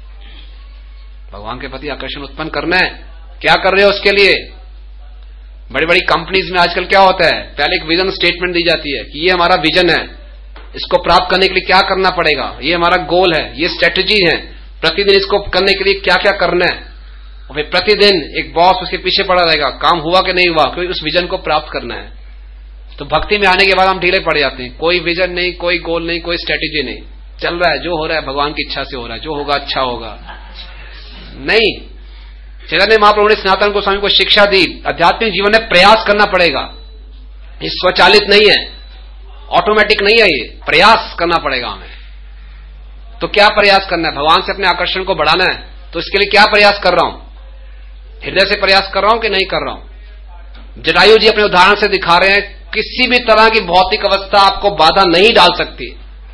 भगवान के प्रति आकर्षण उत्पन्न करना है। क्या कर रहे हो उसके लिए? बड़ी बड़ी कंपनीज में आजकल क्या होता है, पहले एक विजन स्टेटमेंट दी जाती है कि ये हमारा विजन है, इसको प्राप्त करने के लिए क्या करना पड़ेगा, ये हमारा गोल है, ये स्ट्रेटेजी है, प्रतिदिन इसको करने के लिए क्या क्या करना है। और फिर प्रतिदिन एक बॉस उसके पीछे पड़ा रहेगा, काम हुआ कि नहीं हुआ, क्योंकि उस विजन को प्राप्त करना है। तो भक्ति में आने के बाद हम ढीले पड़ जाते हैं, कोई विजन नहीं, कोई गोल नहीं, कोई स्ट्रेटेजी नहीं, चल रहा है, जो हो रहा है भगवान की इच्छा से हो रहा है, जो होगा अच्छा होगा। नहीं, चैतन्य महाप्रभु ने सनातन गोस्वामी को शिक्षा दी, आध्यात्मिक जीवन में प्रयास करना पड़ेगा, ये स्वचालित नहीं है, ऑटोमेटिक नहीं है, ये प्रयास करना पड़ेगा हमें। तो क्या प्रयास करना है? भगवान से अपने आकर्षण को बढ़ाना है, तो इसके लिए क्या प्रयास कर रहा हूं? हृदय से प्रयास कर रहा हूं कि नहीं कर रहा हूं? जटायु जी अपने उदाहरण से दिखा रहे हैं, किसी भी तरह की भौतिक अवस्था आपको बाधा नहीं डाल सकती।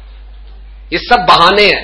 ये सब बहाने हैं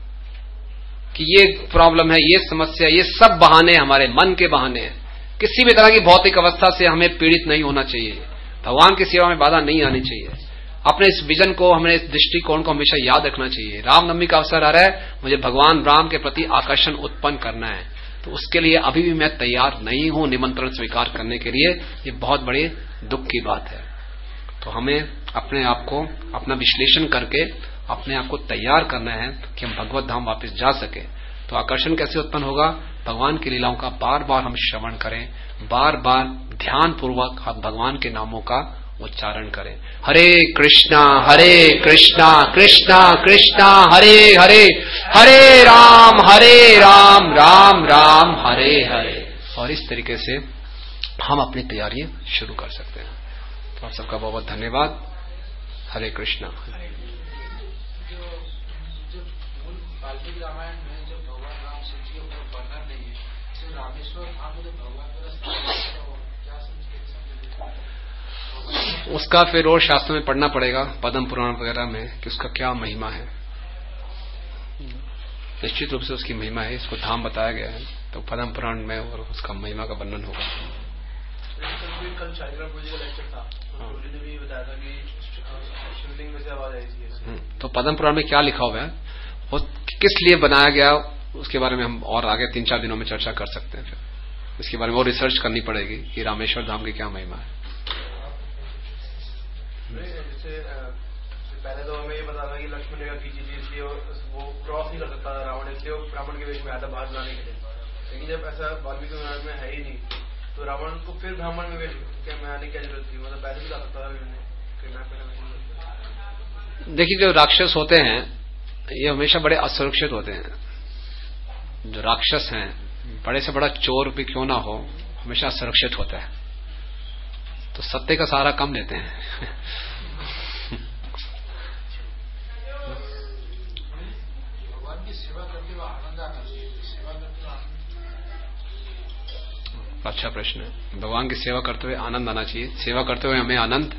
कि ये प्रॉब्लम है, ये समस्या, ये सब बहाने हमारे मन के बहाने हैं। किसी भी तरह की भौतिक अवस्था से हमें पीड़ित नहीं होना चाहिए, भगवान की सेवा में बाधा नहीं आनी चाहिए। अपने इस विजन को, हमने इस दृष्टिकोण को हमेशा याद रखना चाहिए। रामनवमी का अवसर आ रहा है, मुझे भगवान राम के प्रति आकर्षण उत्पन्न करना है, तो उसके लिए अभी भी मैं तैयार नहीं हूं निमंत्रण स्वीकार करने के लिए। ये बहुत बड़ी दुख की बात है। तो हमें अपने आप को, अपना विश्लेषण करके अपने आप को तैयार करना है कि हम भगवत धाम वापस जा सके। तो आकर्षण कैसे उत्पन्न होगा? भगवान की लीलाओं का बार बार हम श्रवण करें, बार बार ध्यान पूर्वक हम भगवान के नामों का उच्चारण करें। हरे कृष्णा कृष्णा कृष्णा हरे हरे, हरे राम राम राम हरे हरे। और इस तरीके से हम अपनी तैयारी शुरू कर सकते हैं। तो आप सबका बहुत बहुत धन्यवाद। हरे कृष्णा। वाल्मीकि रामायण में जो भगवान राम से जी का वर्णन नहीं है, जो रामेश्वर धाम में भगवान उसका फिर और शास्त्र में पढ़ना पड़ेगा, पद्म पुराण वगैरह में, कि उसका क्या महिमा है। निश्चित रूप से उसकी महिमा है, इसको धाम बताया गया है, तो पद्म पुराण में और उसका महिमा का वर्णन होगा। कल शायद का लेक्चर था। भी बताया था कि शिवलिंग में से आवाज आई थी। तो पद्म पुराण में क्या लिखा हुआ है, वो किस लिए बनाया गया, उसके बारे में हम और आगे 3-4 दिनों में चर्चा कर सकते हैं। फिर इसके बारे में और रिसर्च करनी पड़ेगी कि रामेश्वर धाम की क्या महिमा है। जैसे पहले तो हमें ये पता था कि लक्ष्मण ने की चीज इसलिए वो क्रॉस नहीं कर सकता था रावण, इसलिए वो ब्राह्मण के वेश में आया था बाहर लाने के लिए। लेकिन जब ऐसा वाल्मीकि रामायण में है ही नहीं, तो रावण को फिर ब्राह्मण में वेश में आने की क्या जरूरत थी, मतलब पहले भी ला सकता था। देखिए, जो राक्षस होते हैं ये हमेशा बड़े असुरक्षित होते हैं। जो राक्षस हैं, बड़े से बड़ा चोर भी क्यों ना हो, हमेशा असुरक्षित होता है, तो सत्य का सहारा कम लेते हैं। भगवान की सेवा करते हुए आनंद आना चाहिए, सेवा करते हुए अच्छा प्रश्न है। भगवान की सेवा करते हुए आनंद आना चाहिए, सेवा करते हुए हमें आनंद,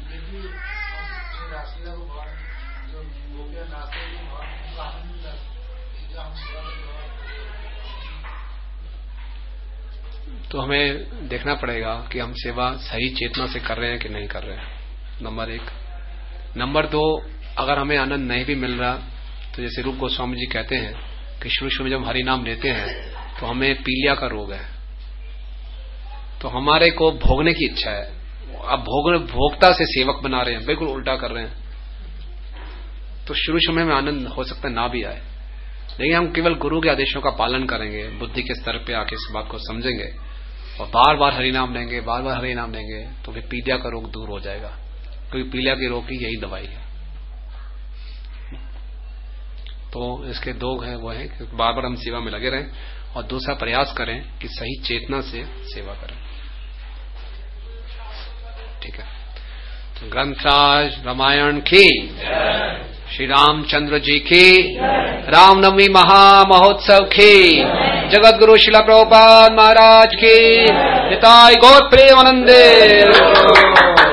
तो हमें देखना पड़ेगा कि हम सेवा सही चेतना से कर रहे हैं कि नहीं कर रहे हैं, नंबर 1। नंबर 2, अगर हमें आनंद नहीं भी मिल रहा, तो जैसे रूप गोस्वामी जी कहते हैं कि शुरू में जब हरि नाम लेते हैं तो हमें पीलिया का रोग है, तो हमारे को भोगने की इच्छा है। अब भोक्ता से सेवक बना रहे हैं, बिल्कुल उल्टा कर रहे हैं। तो शुरू में आनंद हो सकता है ना भी आए, लेकिन हम केवल गुरु के आदेशों का पालन करेंगे, बुद्धि के स्तर पे आके इस बात को समझेंगे और बार बार हरिनाम लेंगे, बार बार हरिनाम लेंगे, तो फिर पीलिया का रोग दूर हो जाएगा, क्योंकि पीलिया के रोग की यही दवाई है। तो इसके 2 हैं, वो है कि बार बार हम सेवा में लगे रहें, और दूसरा प्रयास करें कि सही चेतना से सेवा करें। ठीक है, तो ग्रंथराज रामायण की, श्री रामचंद्र जी की, रामनवमी महामहोत्सव की, जगत गुरु शिला प्रभुपाद महाराज की, निताई गौर प्रेमानंदे।